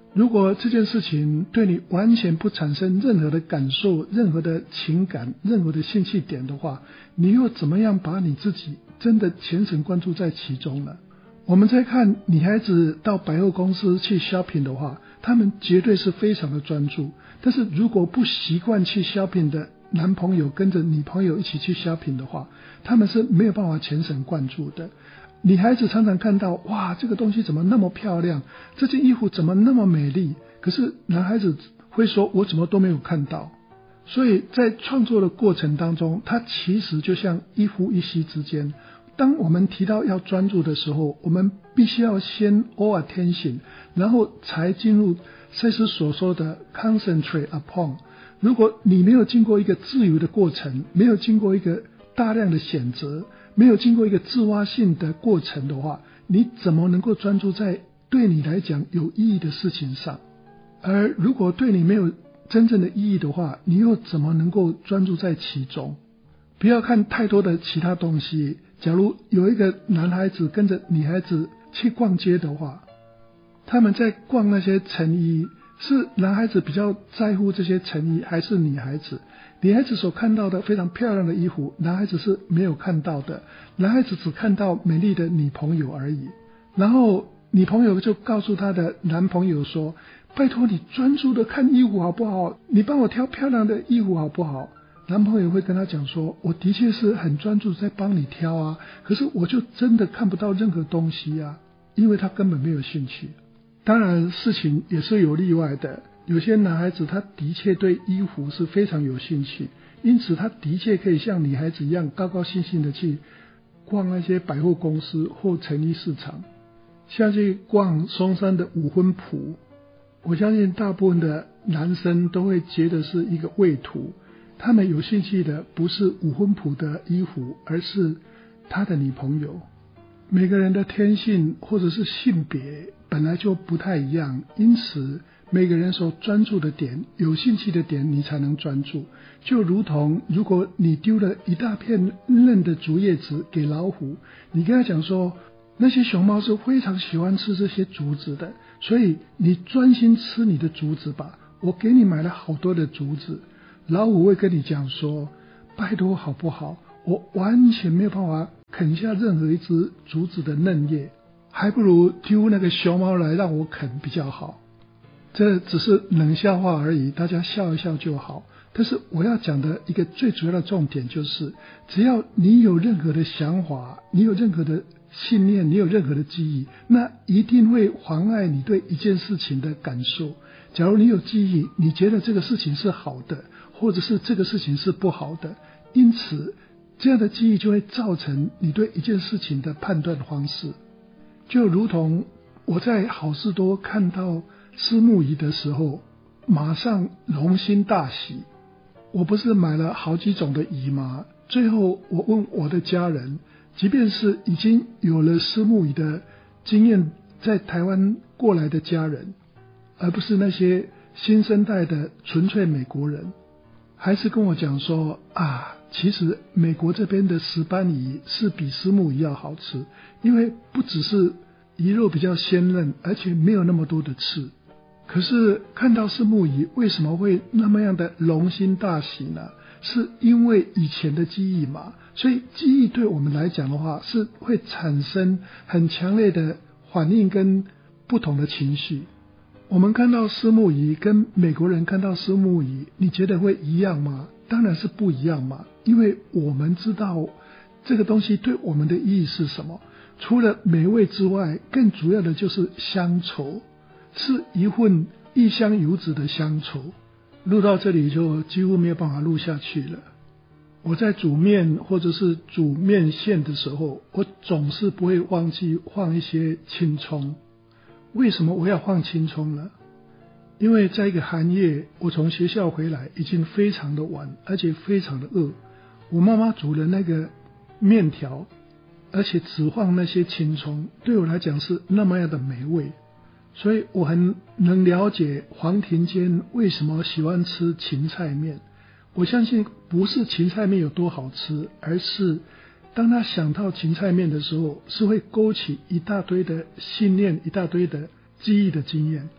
如果这件事情对你完全不产生任何的感受、任何的情感、任何的兴趣点的话，你又怎么样把你自己真的全神贯注在其中呢？我们再看女孩子到百货公司去 shopping 的话，她们绝对是非常的专注，但是如果不习惯去 shopping 的男朋友跟着女朋友一起去 shopping 的话，他们是没有办法全神贯注的。女孩子常常看到，哇，这个东西怎么那么漂亮，这件衣服怎么那么美丽，可是男孩子会说，我怎么都没有看到。所以在创作的过程当中，它其实就像一呼一吸之间，当我们提到要专注的时候，我们必须要先 all attention， 然后才进入赛斯所说的 concentrate upon。 如果你没有经过一个自由的过程，没有经过一个大量的选择，没有经过一个自发性的过程的话，你怎么能够专注在对你来讲有意义的事情上？而如果对你没有真正的意义的话，你又怎么能够专注在其中？不要看太多的其他东西。假如有一个男孩子跟着女孩子去逛街的话，他们在逛那些成衣，是男孩子比较在乎这些成衣，还是女孩子？女孩子所看到的非常漂亮的衣服，男孩子是没有看到的，男孩子只看到美丽的女朋友而已。然后女朋友就告诉她的男朋友说，拜托你专注的看衣服好不好，你帮我挑漂亮的衣服好不好？男朋友会跟他讲说，我的确是很专注在帮你挑啊，可是我就真的看不到任何东西啊，因为他根本没有兴趣。当然事情也是有例外的，有些男孩子他的确对衣服是非常有兴趣，因此他的确可以像女孩子一样高高兴兴的去逛那些百货公司或成衣市场，像去逛松山的五分埔。我相信大部分的男生都会觉得是一个畏途，他们有兴趣的不是五分埔的衣服，而是他的女朋友。每个人的天性或者是性别本来就不太一样，因此每个人所专注的点，有兴趣的点你才能专注。就如同如果你丢了一大片嫩的竹叶子给老虎，你跟他讲说，那些熊猫是非常喜欢吃这些竹子的，所以你专心吃你的竹子吧，我给你买了好多的竹子。老虎会跟你讲说，拜托好不好，我完全没有办法啃下任何一只竹子的嫩叶，还不如丢那个熊猫来让我啃比较好。这只是冷笑话而已，大家笑一笑就好。但是我要讲的一个最主要的重点就是，只要你有任何的想法，你有任何的信念，你有任何的记忆，那一定会妨碍你对一件事情的感受。假如你有记忆，你觉得这个事情是好的，或者是这个事情是不好的，因此这样的记忆就会造成你对一件事情的判断方式。就如同我在好事多看到虱目鱼的时候，马上龙心大喜。我不是买了好几种的鱼吗？最后我问我的家人，即便是已经有了虱目鱼的经验在台湾过来的家人，而不是那些新生代的纯粹美国人，还是跟我讲说啊，其实美国这边的石斑鱼是比虱目鱼要好吃，因为不只是鱼肉比较鲜嫩，而且没有那么多的刺。可是看到虱目鱼为什么会那么样的龙心大喜呢？是因为以前的记忆嘛，所以记忆对我们来讲的话，是会产生很强烈的反应跟不同的情绪。我们看到虱目鱼跟美国人看到虱目鱼，你觉得会一样吗？当然是不一样嘛，因为我们知道这个东西对我们的意义是什么。除了美味之外，更主要的就是乡愁，是一份异乡游子的乡愁。录到这里就几乎没有办法录下去了。我在煮面或者是煮面线的时候，我总是不会忘记放一些青葱。为什么我要放青葱呢？因为在一个寒夜，我从学校回来已经非常的晚，而且非常的饿。我妈妈煮了那个面条，而且只放那些青葱，对我来讲是那么样的美味。所以我很能了解黄庭坚为什么喜欢吃芹菜面。我相信不是芹菜面有多好吃，而是当他想到芹菜面的时候，是会勾起一大堆的信念，一大堆的记忆的经验。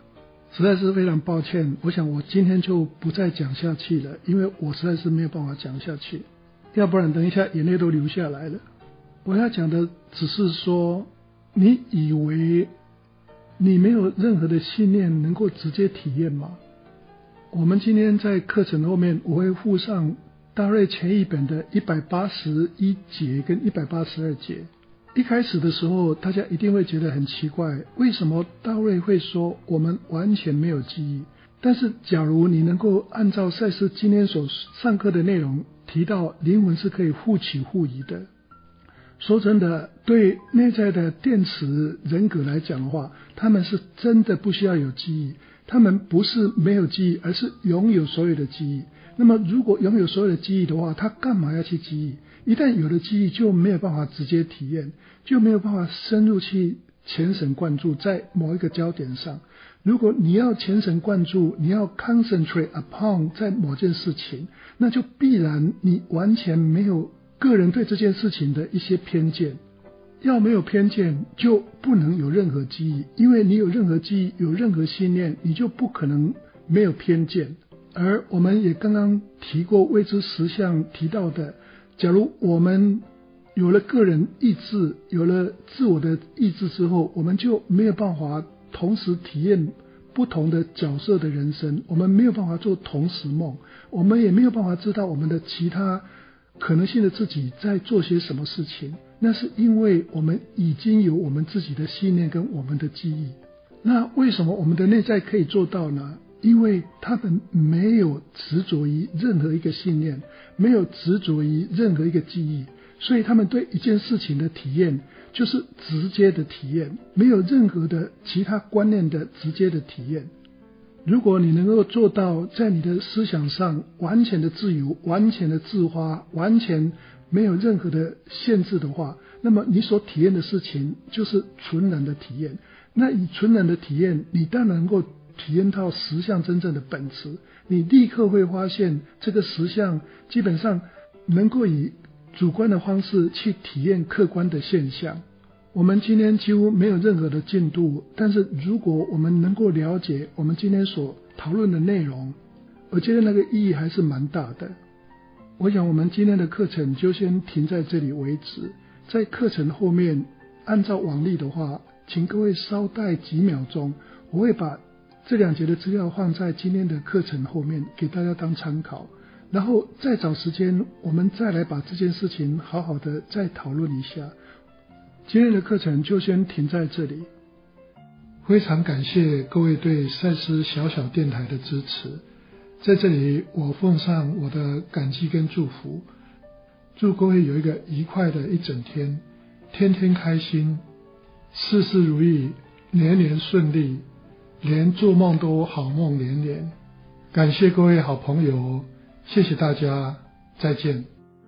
实在是非常抱歉，我想我今天就不再讲下去了，因为我实在是没有办法讲下去，要不然等一下眼泪都流下来了。我要讲的只是说，你以为你没有任何的信念能够直接体验吗？我们今天在课程后面，我会附上大瑞前一本的一百八十一节跟一百八十二节。一开始的时候，大家一定会觉得很奇怪，为什么大瑞会说我们完全没有记忆？但是假如你能够按照赛斯今天所上课的内容提到，灵魂是可以互起互移的。说真的，对内在的电磁人格来讲的话，他们是真的不需要有记忆，他们不是没有记忆，而是拥有所有的记忆。那么如果拥有所有的记忆的话，他干嘛要去记忆？一旦有了记忆，就没有办法直接体验，就没有办法深入去全神贯注在某一个焦点上。如果你要全神贯注，你要 concentrate upon 在某件事情，那就必然你完全没有个人对这件事情的一些偏见。要没有偏见，就不能有任何记忆，因为你有任何记忆，有任何信念，你就不可能没有偏见。而我们也刚刚提过未知实相提到的，假如我们有了个人意志，有了自我的意志之后，我们就没有办法同时体验不同的角色的人生，我们没有办法做同时梦，我们也没有办法知道我们的其他可能性的自己在做些什么事情。那是因为我们已经有我们自己的信念跟我们的记忆。那为什么我们的内在可以做到呢？因为他们没有执着于任何一个信念，没有执着于任何一个记忆，所以他们对一件事情的体验就是直接的体验，没有任何的其他观念的直接的体验。如果你能够做到在你的思想上完全的自由，完全的自发，完全没有任何的限制的话，那么你所体验的事情就是纯然的体验。那以纯然的体验，你当然能够体验到实相真正的本质，你立刻会发现这个实相基本上能够以主观的方式去体验客观的现象。我们今天几乎没有任何的进度，但是如果我们能够了解我们今天所讨论的内容，我觉得那个意义还是蛮大的。我想我们今天的课程就先停在这里为止，在课程后面按照往例的话，请各位稍待几秒钟，我会把这两节的资料放在今天的课程后面给大家当参考，然后再找时间我们再来把这件事情好好的再讨论一下。今天的课程就先停在这里，非常感谢各位对赛斯小小电台的支持，在这里我奉上我的感激跟祝福，祝各位有一个愉快的一整天，天天开心，事事如意，年年顺利，连做梦都好梦连连。感谢各位好朋友，谢谢大家，再见。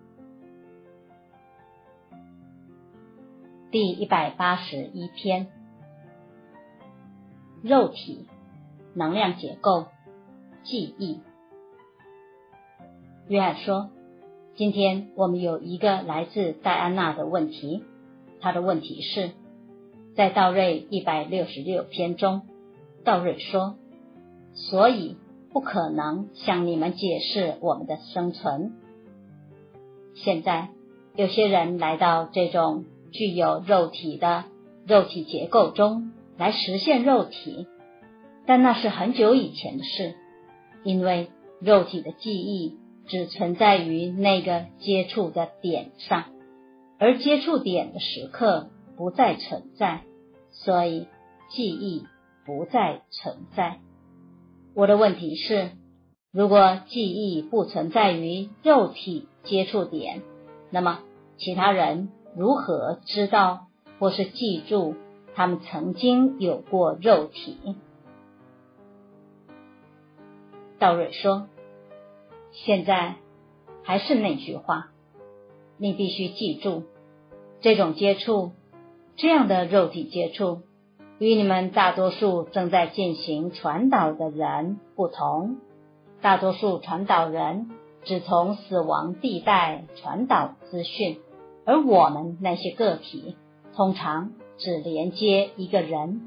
第一百八十一篇，肉体、能量结构、记忆。约翰说，今天我们有一个来自戴安娜的问题，她的问题是，在道瑞一百六十六篇中，道瑞说，所以不可能向你们解释我们的生存。现在有些人来到这种具有肉体的肉体结构中来实现肉体，但那是很久以前的事，因为肉体的记忆只存在于那个接触的点上，而接触点的时刻不再存在，所以记忆不再存在。我的问题是，如果记忆不存在于肉体接触点，那么其他人如何知道或是记住他们曾经有过肉体？道瑞说，现在还是那句话，你必须记住，这种接触，这样的肉体接触，与你们大多数正在进行传导的人不同。大多数传导人只从死亡地带传导资讯，而我们那些个体通常只连接一个人，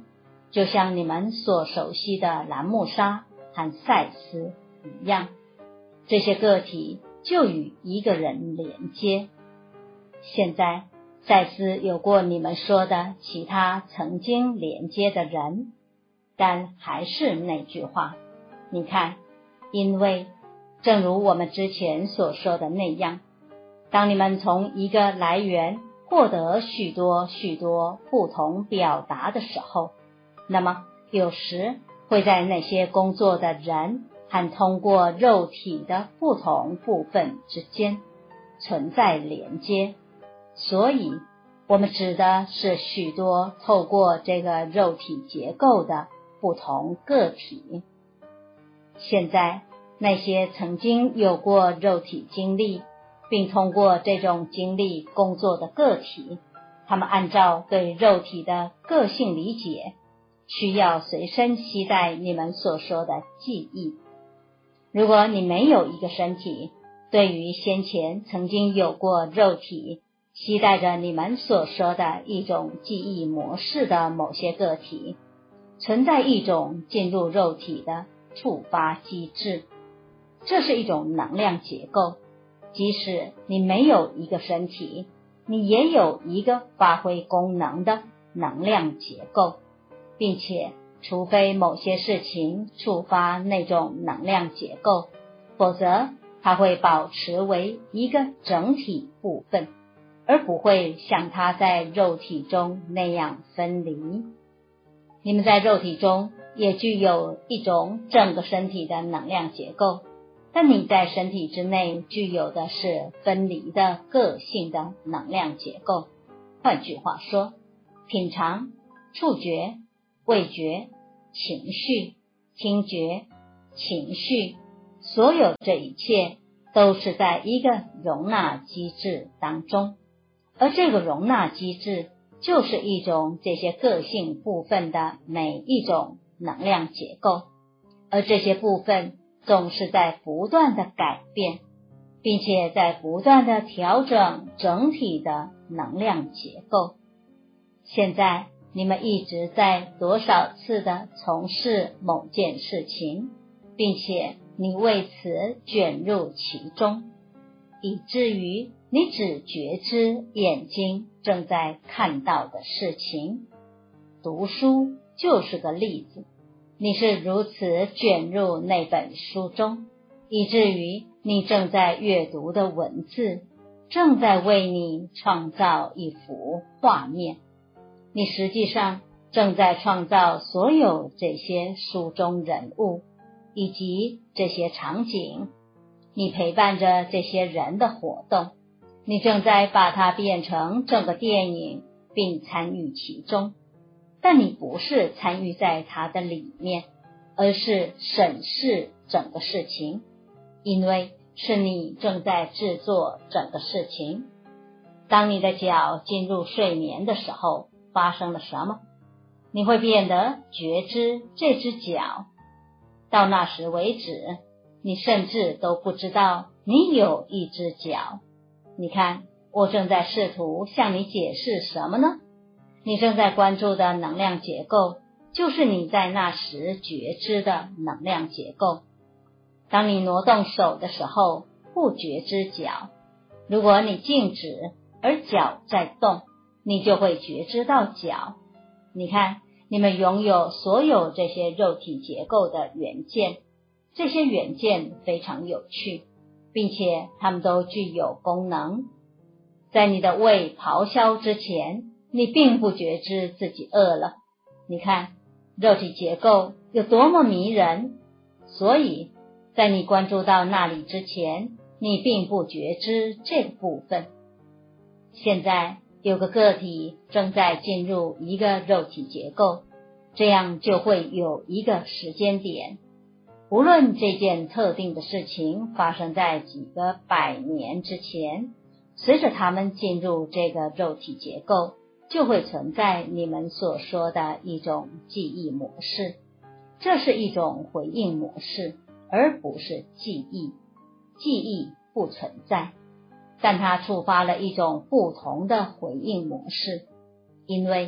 就像你们所熟悉的兰木沙和赛斯一样，这些个体就与一个人连接。现在赛斯有过你们说的其他曾经连接的人，但还是那句话，你看，因为正如我们之前所说的那样，当你们从一个来源获得许多许多不同表达的时候，那么有时会在那些工作的人和通过肉体的不同部分之间存在连接。所以我们指的是许多透过这个肉体结构的不同个体。现在那些曾经有过肉体经历并通过这种经历工作的个体，他们按照对肉体的个性理解，需要随身携带你们所说的记忆。如果你没有一个身体，对于先前曾经有过肉体携带着你们所说的一种记忆模式的某些个体，存在一种进入肉体的触发机制，这是一种能量结构。即使你没有一个身体，你也有一个发挥功能的能量结构，并且除非某些事情触发那种能量结构，否则它会保持为一个整体部分，而不会像它在肉体中那样分离。你们在肉体中也具有一种整个身体的能量结构，但你在身体之内具有的是分离的个性的能量结构。换句话说，品尝、触觉、味觉、情绪、听觉、情绪，所有这一切都是在一个容纳机制当中，而这个容纳机制就是一种这些个性部分的每一种能量结构，而这些部分总是在不断的改变，并且在不断的调整整体的能量结构。现在你们一直在多少次的从事某件事情，并且你为此卷入其中，以至于你只觉知眼睛正在看到的事情。读书就是个例子，你是如此卷入那本书中，以至于你正在阅读的文字正在为你创造一幅画面。你实际上正在创造所有这些书中人物以及这些场景，你陪伴着这些人的活动，你正在把它变成整个电影并参与其中，但你不是参与在它的里面，而是审视整个事情，因为是你正在制作整个事情。当你的脚进入睡眠的时候，发生了什么？你会变得觉知这只脚，到那时为止，你甚至都不知道你有一只脚。你看，我正在试图向你解释什么呢？你正在关注的能量结构，就是你在那时觉知的能量结构。当你挪动手的时候，不觉知脚；如果你静止，而脚在动，你就会觉知到脚。你看，你们拥有所有这些肉体结构的元件，这些元件非常有趣，并且它们都具有功能。在你的胃咆哮之前，你并不觉知自己饿了。你看，肉体结构有多么迷人，所以在你关注到那里之前，你并不觉知这个部分。现在有个个体正在进入一个肉体结构，这样就会有一个时间点，无论这件特定的事情发生在几个百年之前，随着他们进入这个肉体结构，就会存在你们所说的一种记忆模式。这是一种回应模式，而不是记忆。记忆不存在，但它触发了一种不同的回应模式，因为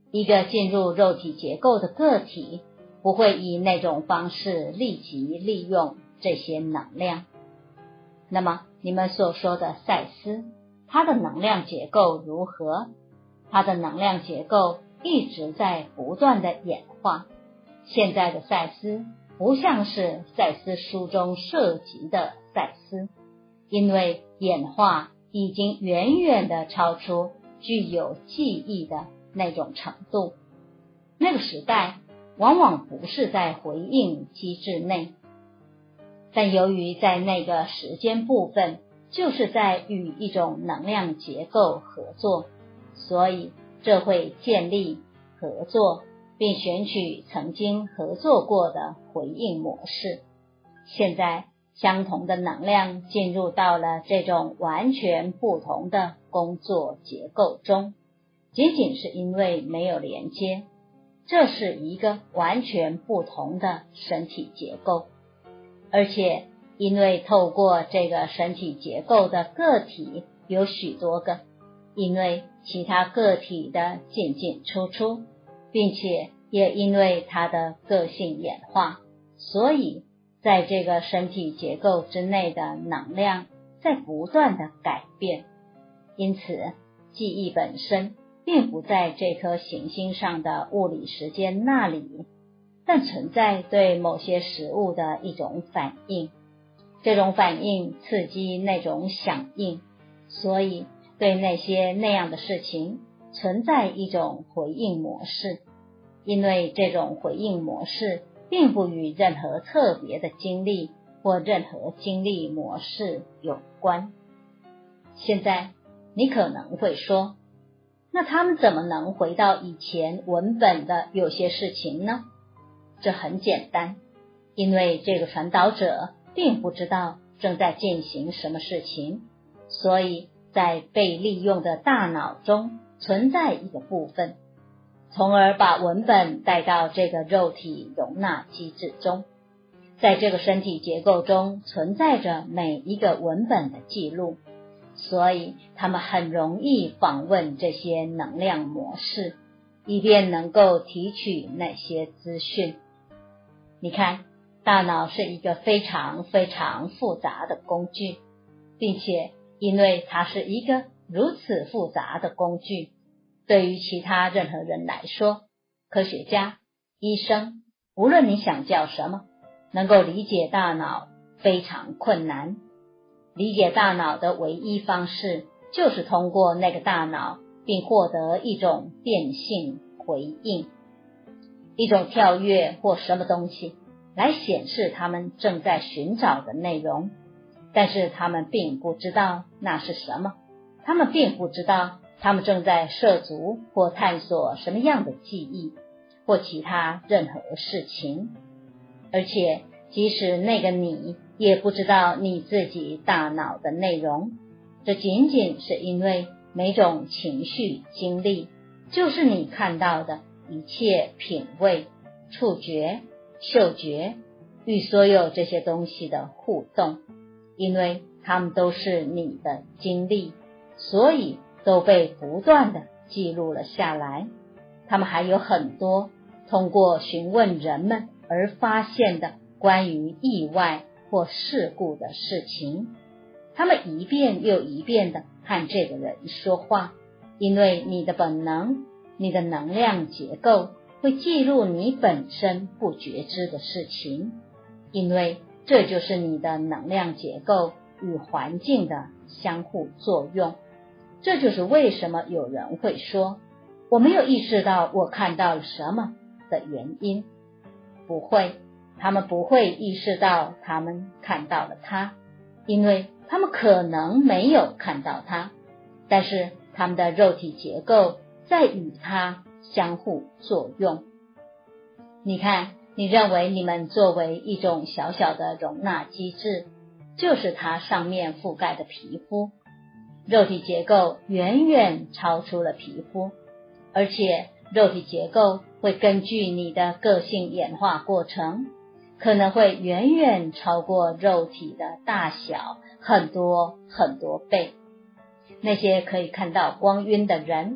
一个进入肉体结构的个体不会以那种方式立即利用这些能量。那么你们所说的赛斯，它的能量结构如何？它的能量结构一直在不断的演化。现在的赛斯不像是赛斯书中涉及的赛斯，因为演化已经远远的超出具有记忆的那种程度。那个时代往往不是在回应机制内，但由于在那个时间部分就是在与一种能量结构合作，所以这会建立合作，并选取曾经合作过的回应模式。现在相同的能量进入到了这种完全不同的工作结构中，仅仅是因为没有连接。这是一个完全不同的身体结构，而且因为透过这个身体结构的个体有许多个，因为其他个体的进进出出，并且也因为它的个性演化，所以在这个身体结构之内的能量在不断的改变。因此记忆本身并不在这颗行星上的物理时间那里，但存在对某些食物的一种反应，这种反应刺激那种响应，所以对那些那样的事情存在一种回应模式，因为这种回应模式并不与任何特别的经历或任何经历模式有关。现在你可能会说，那他们怎么能回到以前文本的有些事情呢？这很简单，因为这个传导者并不知道正在进行什么事情，所以在被利用的大脑中存在一个部分，从而把文本带到这个肉体容纳机制中。在这个身体结构中存在着每一个文本的记录，所以他们很容易访问这些能量模式，以便能够提取那些资讯。你看，大脑是一个非常非常复杂的工具，并且因为它是一个如此复杂的工具，对于其他任何人来说，科学家、医生，无论你想叫什么，能够理解大脑非常困难。理解大脑的唯一方式就是通过那个大脑，并获得一种电性回应，一种跳跃或什么东西来显示他们正在寻找的内容，但是他们并不知道那是什么，他们并不知道他们正在涉足或探索什么样的记忆或其他任何事情。而且即使那个你也不知道你自己大脑的内容，这仅仅是因为每种情绪经历就是你看到的一切品味、触觉、嗅觉与所有这些东西的互动，因为它们都是你的经历，所以都被不断的记录了下来。他们还有很多通过询问人们而发现的关于意外或事故的事情，他们一遍又一遍地和这个人说话，因为你的本能，你的能量结构会记录你本身不觉知的事情，因为这就是你的能量结构与环境的相互作用。这就是为什么有人会说，我没有意识到我看到了什么的原因。不会，他们不会意识到他们看到了它，因为他们可能没有看到它，但是他们的肉体结构在与它相互作用。你看，你认为你们作为一种小小的容纳机制，就是它上面覆盖的皮肤，肉体结构远远超出了皮肤，而且肉体结构会根据你的个性演化过程，可能会远远超过肉体的大小很多很多倍。那些可以看到光晕的人，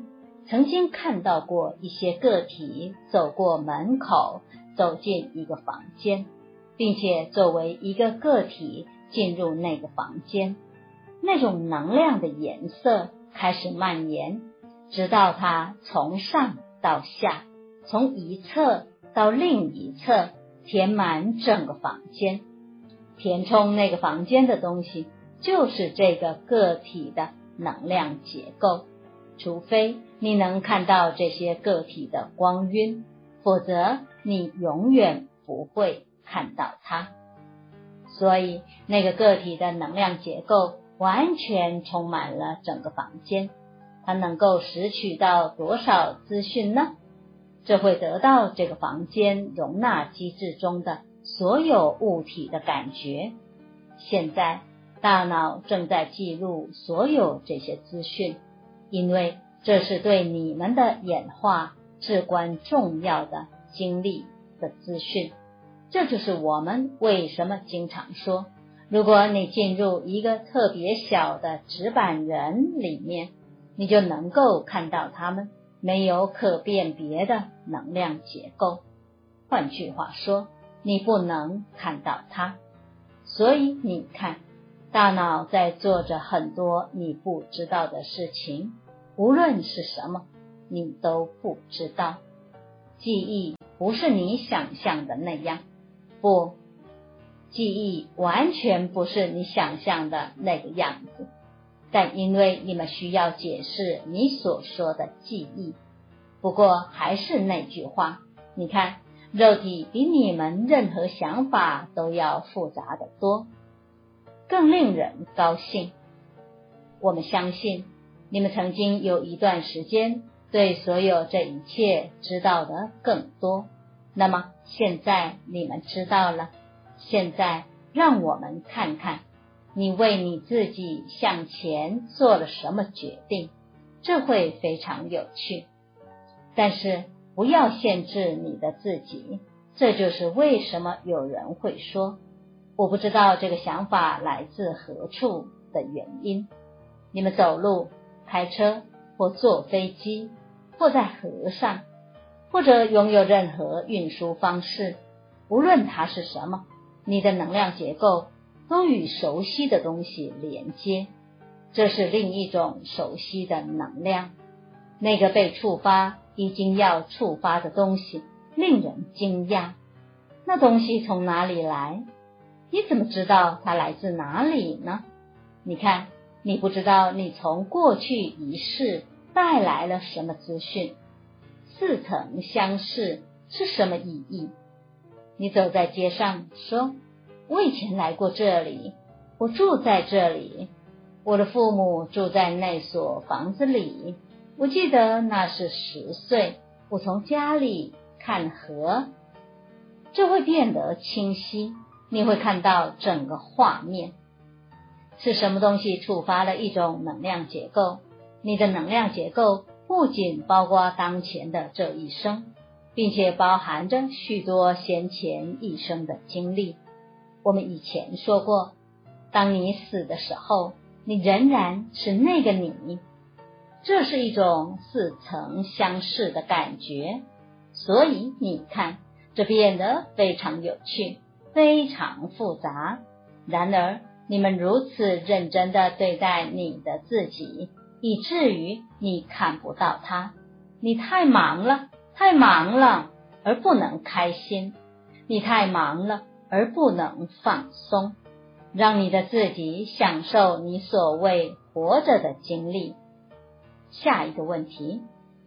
曾经看到过一些个体走过门口，走进一个房间，并且作为一个个体进入那个房间，那种能量的颜色开始蔓延，直到它从上到下，从一侧到另一侧，填满整个房间。填充那个房间的东西就是这个个体的能量结构，除非你能看到这些个体的光晕，否则你永远不会看到它。所以那个个体的能量结构完全充满了整个房间，它能够拾取到多少资讯呢？这会得到这个房间容纳机制中的所有物体的感觉。现在大脑正在记录所有这些资讯，因为这是对你们的演化至关重要的经历的资讯。这就是我们为什么经常说，如果你进入一个特别小的纸板人里面，你就能够看到它们没有可辨别的能量结构。换句话说，你不能看到它。所以你看，大脑在做着很多你不知道的事情，无论是什么，你都不知道。记忆不是你想象的那样，不，记忆完全不是你想象的那个样子。但因为你们需要解释你所说的记忆，不过还是那句话，你看，肉体比你们任何想法都要复杂得多，更令人高兴。我们相信你们曾经有一段时间对所有这一切知道的更多，那么现在你们知道了，现在让我们看看你为你自己向前做了什么决定，这会非常有趣。但是不要限制你的自己，这就是为什么有人会说，我不知道这个想法来自何处的原因。你们走路、开车或坐飞机，或在河上，或者拥有任何运输方式，无论它是什么，你的能量结构都与熟悉的东西连接，这是另一种熟悉的能量。那个被触发已经要触发的东西令人惊讶，那东西从哪里来？你怎么知道它来自哪里呢？你看，你不知道你从过去一世带来了什么资讯。似曾相识是什么意义？你走在街上说，我以前来过这里，我住在这里，我的父母住在那所房子里，我记得那是十岁，我从家里看河。这会变得清晰，你会看到整个画面。是什么东西触发了一种能量结构？你的能量结构不仅包括当前的这一生，并且包含着许多先前一生的经历。我们以前说过，当你死的时候，你仍然是那个你。这是一种似曾相识的感觉，所以你看，这变得非常有趣，非常复杂。然而你们如此认真地对待你的自己，以至于你看不到它。你太忙了，太忙了，而不能开心。你太忙了，而不能放松，让你的自己享受你所谓活着的经历。下一个问题，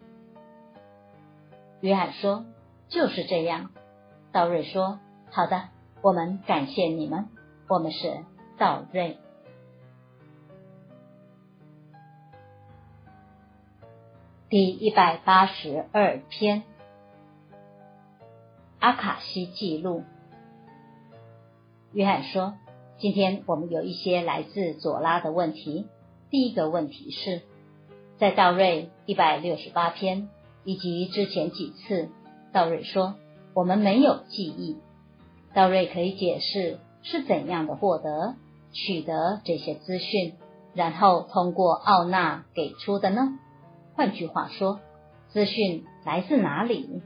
约翰说，就是这样。道瑞说，好的，我们感谢你们，我们是道瑞。第一百八十二篇，阿卡西记录。约翰说，今天我们有一些来自左拉的问题。第一个问题是，在道瑞一百六十八篇以及之前几次，道瑞说我们没有记忆。道瑞可以解释是怎样的获得、取得这些资讯，然后通过奥纳给出的呢？换句话说， 资讯来自哪里？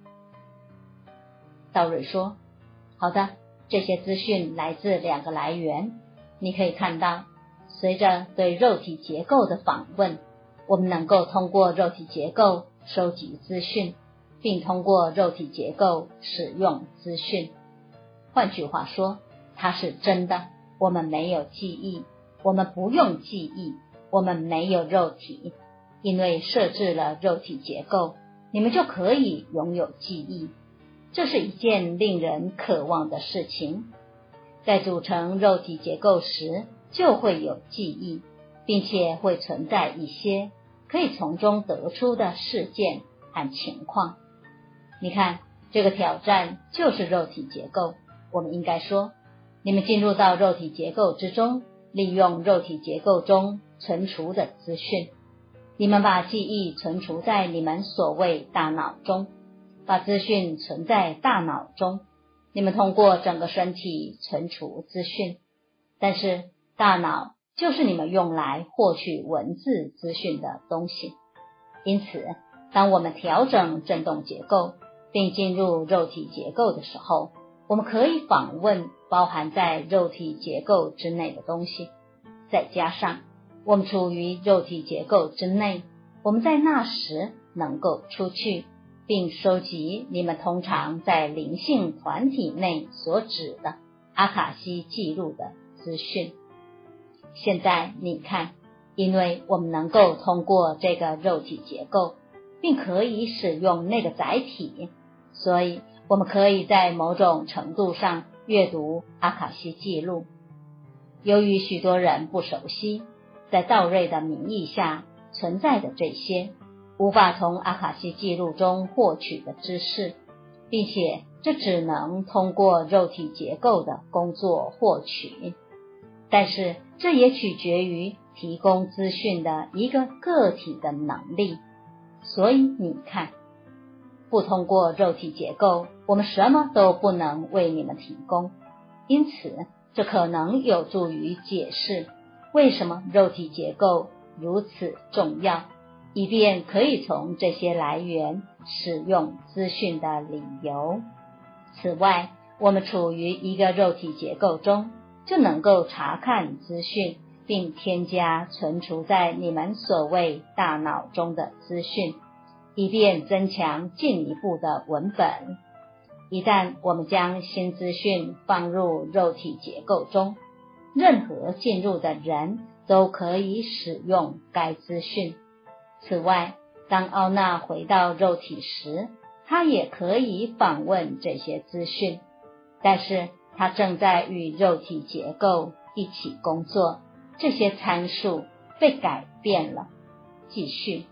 道瑞说，好的，这些资讯来自两个来源。你可以看到，随着对肉体结构的访问，我们能够通过肉体结构收集资讯，并通过肉体结构使用资讯。换句话说，它是真的，我们没有记忆，我们不用记忆，我们没有肉体，因为设置了肉体结构，你们就可以拥有记忆。这是一件令人渴望的事情。在组成肉体结构时，就会有记忆，并且会存在一些可以从中得出的事件和情况。你看，这个挑战就是肉体结构。我们应该说，你们进入到肉体结构之中，利用肉体结构中存储的资讯。你们把记忆存储在你们所谓大脑中，把资讯存在大脑中。你们通过整个身体存储资讯，但是大脑就是你们用来获取文字资讯的东西。因此，当我们调整振动结构并进入肉体结构的时候，我们可以访问包含在肉体结构之内的东西。再加上我们处于肉体结构之内，我们在那时能够出去并收集你们通常在灵性团体内所指的阿卡西记录的资讯。现在你看，因为我们能够通过这个肉体结构，并可以使用那个载体，所以我们可以在某种程度上阅读阿卡西记录。由于许多人不熟悉在道瑞的名义下存在的这些无法从阿卡西记录中获取的知识，并且这只能通过肉体结构的工作获取。但是这也取决于提供资讯的一个个体的能力。所以你看，不通过肉体结构，我们什么都不能为你们提供。因此，这可能有助于解释为什么肉体结构如此重要，以便可以从这些来源使用资讯的理由。此外，我们处于一个肉体结构中，就能够查看资讯，并添加存储在你们所谓大脑中的资讯，以便增强进一步的文本。一旦我们将新资讯放入肉体结构中，任何进入的人都可以使用该资讯。此外，当奥娜回到肉体时，她也可以访问这些资讯，但是她正在与肉体结构一起工作，这些参数被改变了。继续，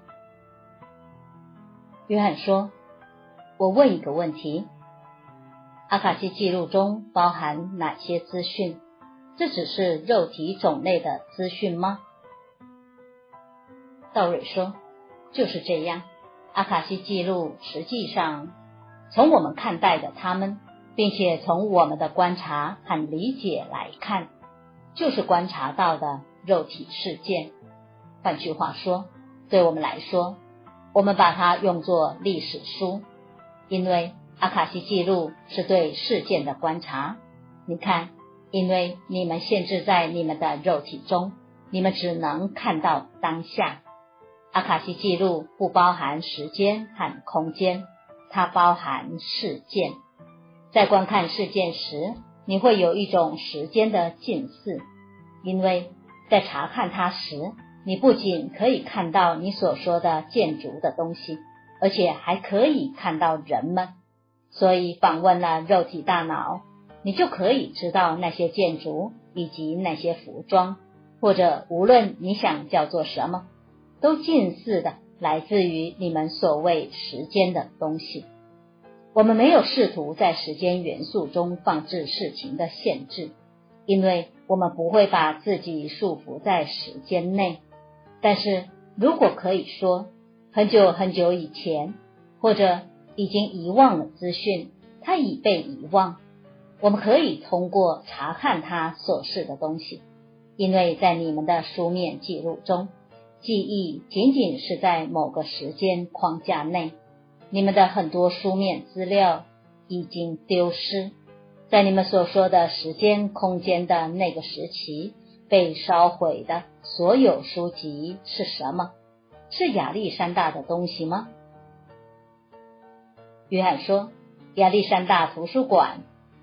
约翰说，我问一个问题，阿卡西记录中包含哪些资讯？这只是肉体种类的资讯吗？道瑞说，就是这样。阿卡西记录实际上，从我们看待的它们，并且从我们的观察和理解来看，就是观察到的肉体事件。换句话说，对我们来说，我们把它用作历史书，因为阿卡西记录是对事件的观察。你看，因为你们限制在你们的肉体中，你们只能看到当下。阿卡西记录不包含时间和空间，它包含事件。在观看事件时，你会有一种时间的近似，因为在查看它时，你不仅可以看到你所说的建筑的东西，而且还可以看到人们。所以访问了肉体大脑，你就可以知道那些建筑以及那些服装，或者无论你想叫做什么，都近似的来自于你们所谓时间的东西。我们没有试图在时间元素中放置事情的限制，因为我们不会把自己束缚在时间内。但是如果可以说，很久很久以前，或者已经遗忘了资讯，它已被遗忘，我们可以通过查看它所示的东西，因为在你们的书面记录中， 记忆仅仅是在某个时间框架内，你们的很多书面资料已经丢失。在你们所说的时间空间的那个时期，被烧毁的所有书籍是什么？是亚历山大的东西吗？约翰说，亚历山大图书馆。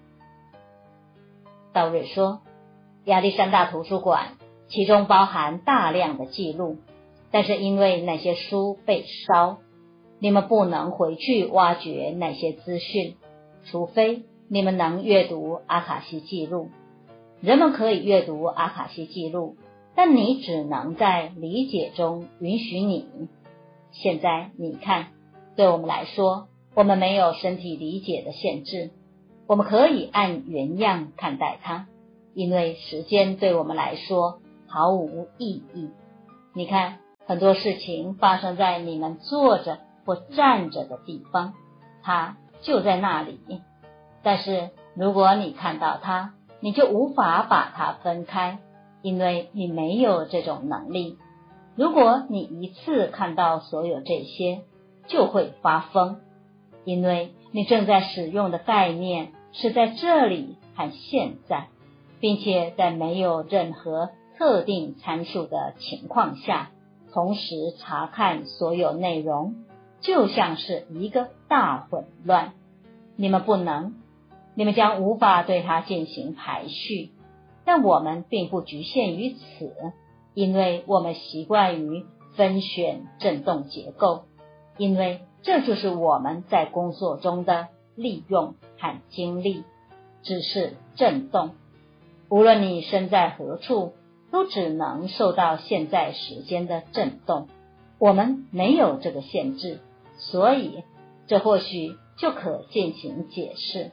道瑞说，亚历山大图书馆其中包含大量的记录，但是因为那些书被烧，你们不能回去挖掘那些资讯，除非你们能阅读阿卡西记录。人们可以阅读阿卡西记录，但你只能在理解中允许你。现在你看，对我们来说，我们没有身体理解的限制，我们可以按原样看待它，因为时间对我们来说毫无意义。你看，很多事情发生在你们坐着或站着的地方，它就在那里。但是如果你看到它，你就无法把它分开，因为你没有这种能力。如果你一次看到所有这些，就会发疯，因为你正在使用的概念是在这里和现在，并且在没有任何特定参数的情况下，同时查看所有内容，就像是一个大混乱。你们不能，你们将无法对它进行排序，但我们并不局限于此，因为我们习惯于分选振动结构，因为这就是我们在工作中的利用和经历，只是振动。无论你身在何处，都只能受到现在时间的振动。我们没有这个限制，所以这或许就可进行解释。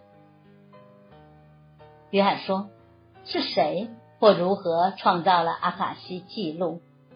约翰说，是谁或如何创造了阿卡西记录？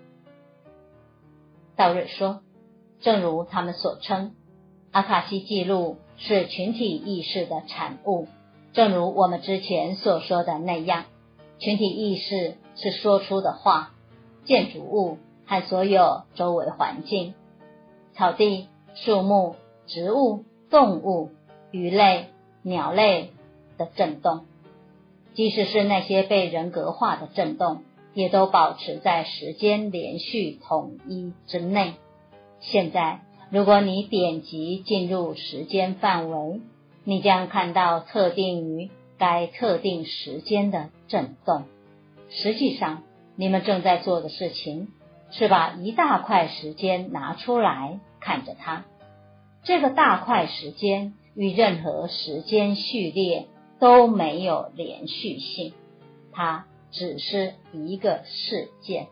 道瑞说，正如他们所称，阿卡西记录是群体意识的产物，正如我们之前所说的那样，群体意识是说出的话、建筑物和所有周围环境，草地、树木、植物、动物、鱼类、鸟类的振动。即使是那些被人格化的振动，也都保持在时间连续统一之内。现在，如果你点击进入时间范围，你将看到特定于该特定时间的振动。实际上，你们正在做的事情是把一大块时间拿出来看着它。这个大块时间与任何时间序列都没有连续性，它只是一个事件。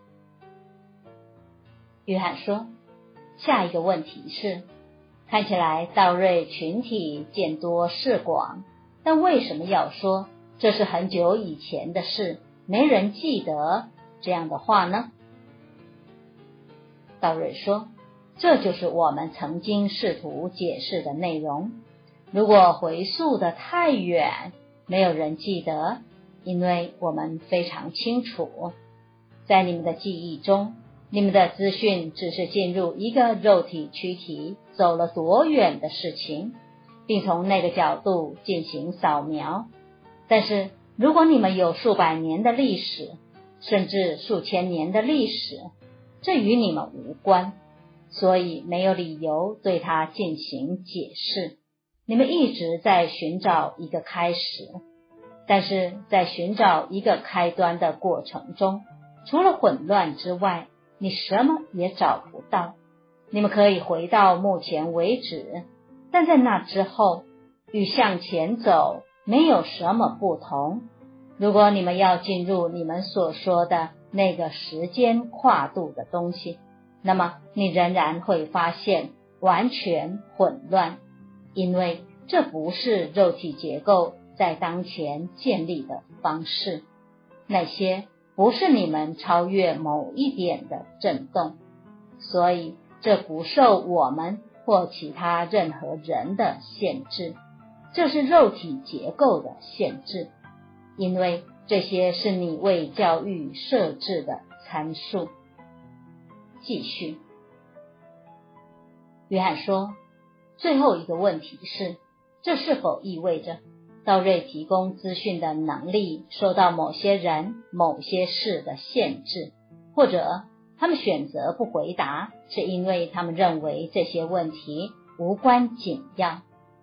约翰说，下一个问题是，看起来道瑞群体见多识广，但为什么要说这是很久以前的事，没人记得这样的话呢？道瑞说，这就是我们曾经试图解释的内容。如果回溯得太远，没有人记得，因为我们非常清楚，在你们的记忆中，你们的资讯只是进入一个肉体躯体走了多远的事情，并从那个角度进行扫描。但是如果你们有数百年的历史，甚至数千年的历史，这与你们无关，所以没有理由对它进行解释。你们一直在寻找一个开始，但是在寻找一个开端的过程中，除了混乱之外，你什么也找不到。你们可以回到目前为止，但在那之后，与向前走没有什么不同。如果你们要进入你们所说的那个时间跨度的东西，那么你仍然会发现完全混乱，因为这不是肉体结构在当前建立的方式。那些不是你们超越某一点的振动，所以这不受我们或其他任何人的限制，这是肉体结构的限制，因为这些是你为教育设置的参数。 继续。约翰说，最后一个问题是，这是否意味着道瑞提供资讯的能力受到某些人、某些事的限制，或者他们选择不回答，是因为他们认为这些问题无关紧要？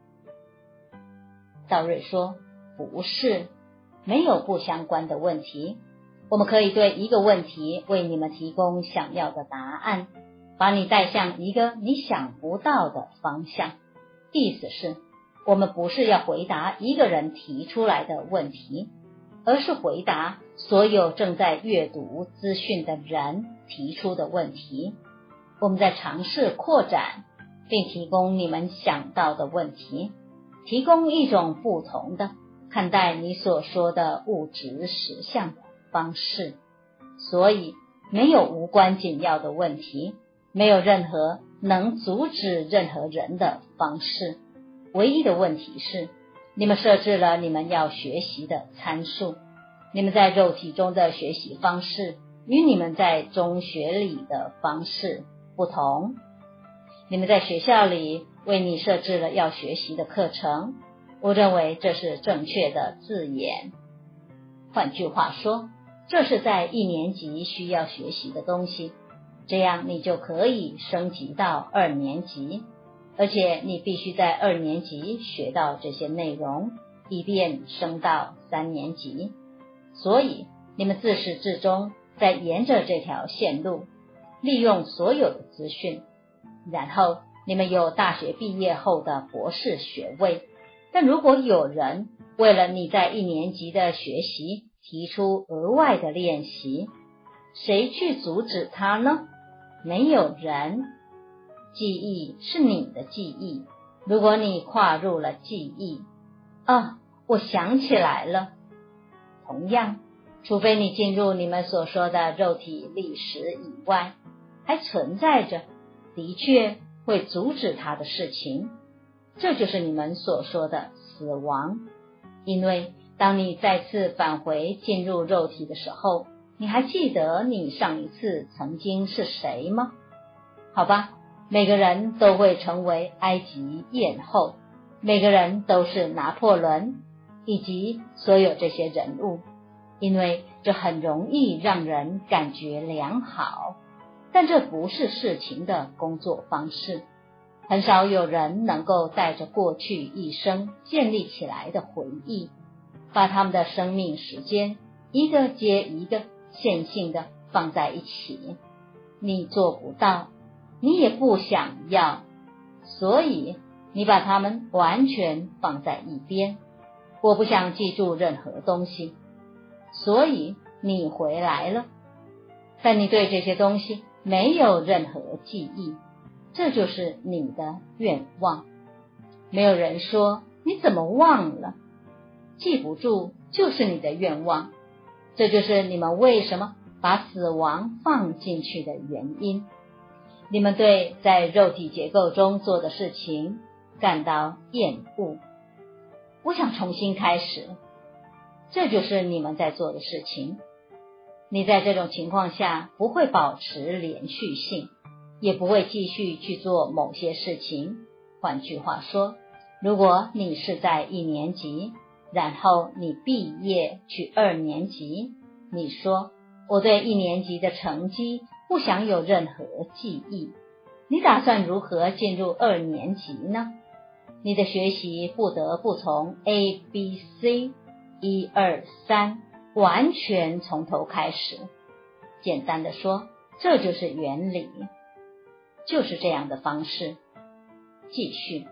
道瑞说，不是，没有不相关的问题。我们可以对一个问题为你们提供想要的答案，把你带向一个你想不到的方向。意思是，我们不是要回答一个人提出来的问题，而是回答所有正在阅读资讯的人提出的问题。我们在尝试扩展，并提供你们想到的问题，提供一种不同的看待你所说的物质实相的方式。所以没有无关紧要的问题，没有任何能阻止任何人的方式。唯一的问题是，你们设置了你们要学习的参数。你们在肉体中的学习方式与你们在中学里的方式不同。你们在学校里为你设置了要学习的课程，我认为这是正确的字眼。换句话说，这是在一年级需要学习的东西，这样你就可以升级到二年级，而且你必须在二年级学到这些内容，以便升到三年级。所以你们自始至终在沿着这条线路，利用所有的资讯，然后你们有大学毕业后的博士学位。但如果有人为了你在一年级的学习提出额外的练习，谁去阻止他呢？没有人。记忆是你的记忆，如果你跨入了记忆，啊，我想起来了。同样，除非你进入你们所说的肉体历史以外，还存在着的确会阻止它的事情，这就是你们所说的死亡。因为当你再次返回进入肉体的时候，你还记得你上一次曾经是谁吗？好吧，每个人都会成为埃及艳后，每个人都是拿破仑，以及所有这些人物，因为这很容易让人感觉良好，但这不是事情的工作方式。很少有人能够带着过去一生建立起来的回忆，把他们的生命时间一个接一个线性的放在一起。你做不到，你也不想要，所以你把它们完全放在一边。我不想记住任何东西，所以你回来了，但你对这些东西没有任何记忆，这就是你的愿望。没有人说你怎么忘了，记不住就是你的愿望。这就是你们为什么把死亡放进去的原因。你们对在肉体结构中做的事情感到厌恶。我想重新开始，这就是你们在做的事情。你在这种情况下不会保持连续性，也不会继续去做某些事情。换句话说，如果你是在一年级，然后你毕业去二年级，你说我对一年级的成绩不想有任何记忆，你打算如何进入二年级呢？你的学习不得不从 A B C 一二三完全从头开始。简单的说，这就是原理，就是这样的方式。继续。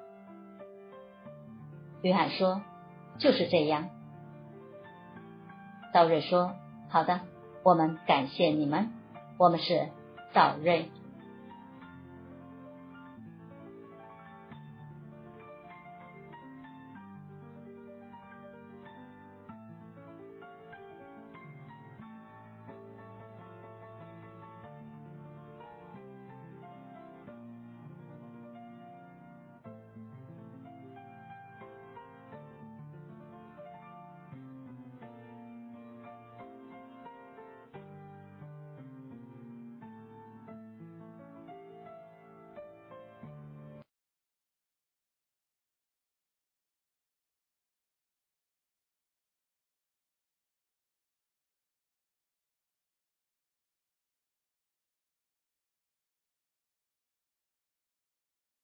约翰说，就是这样。道瑞说，好的，我们感谢你们，我们是道瑞。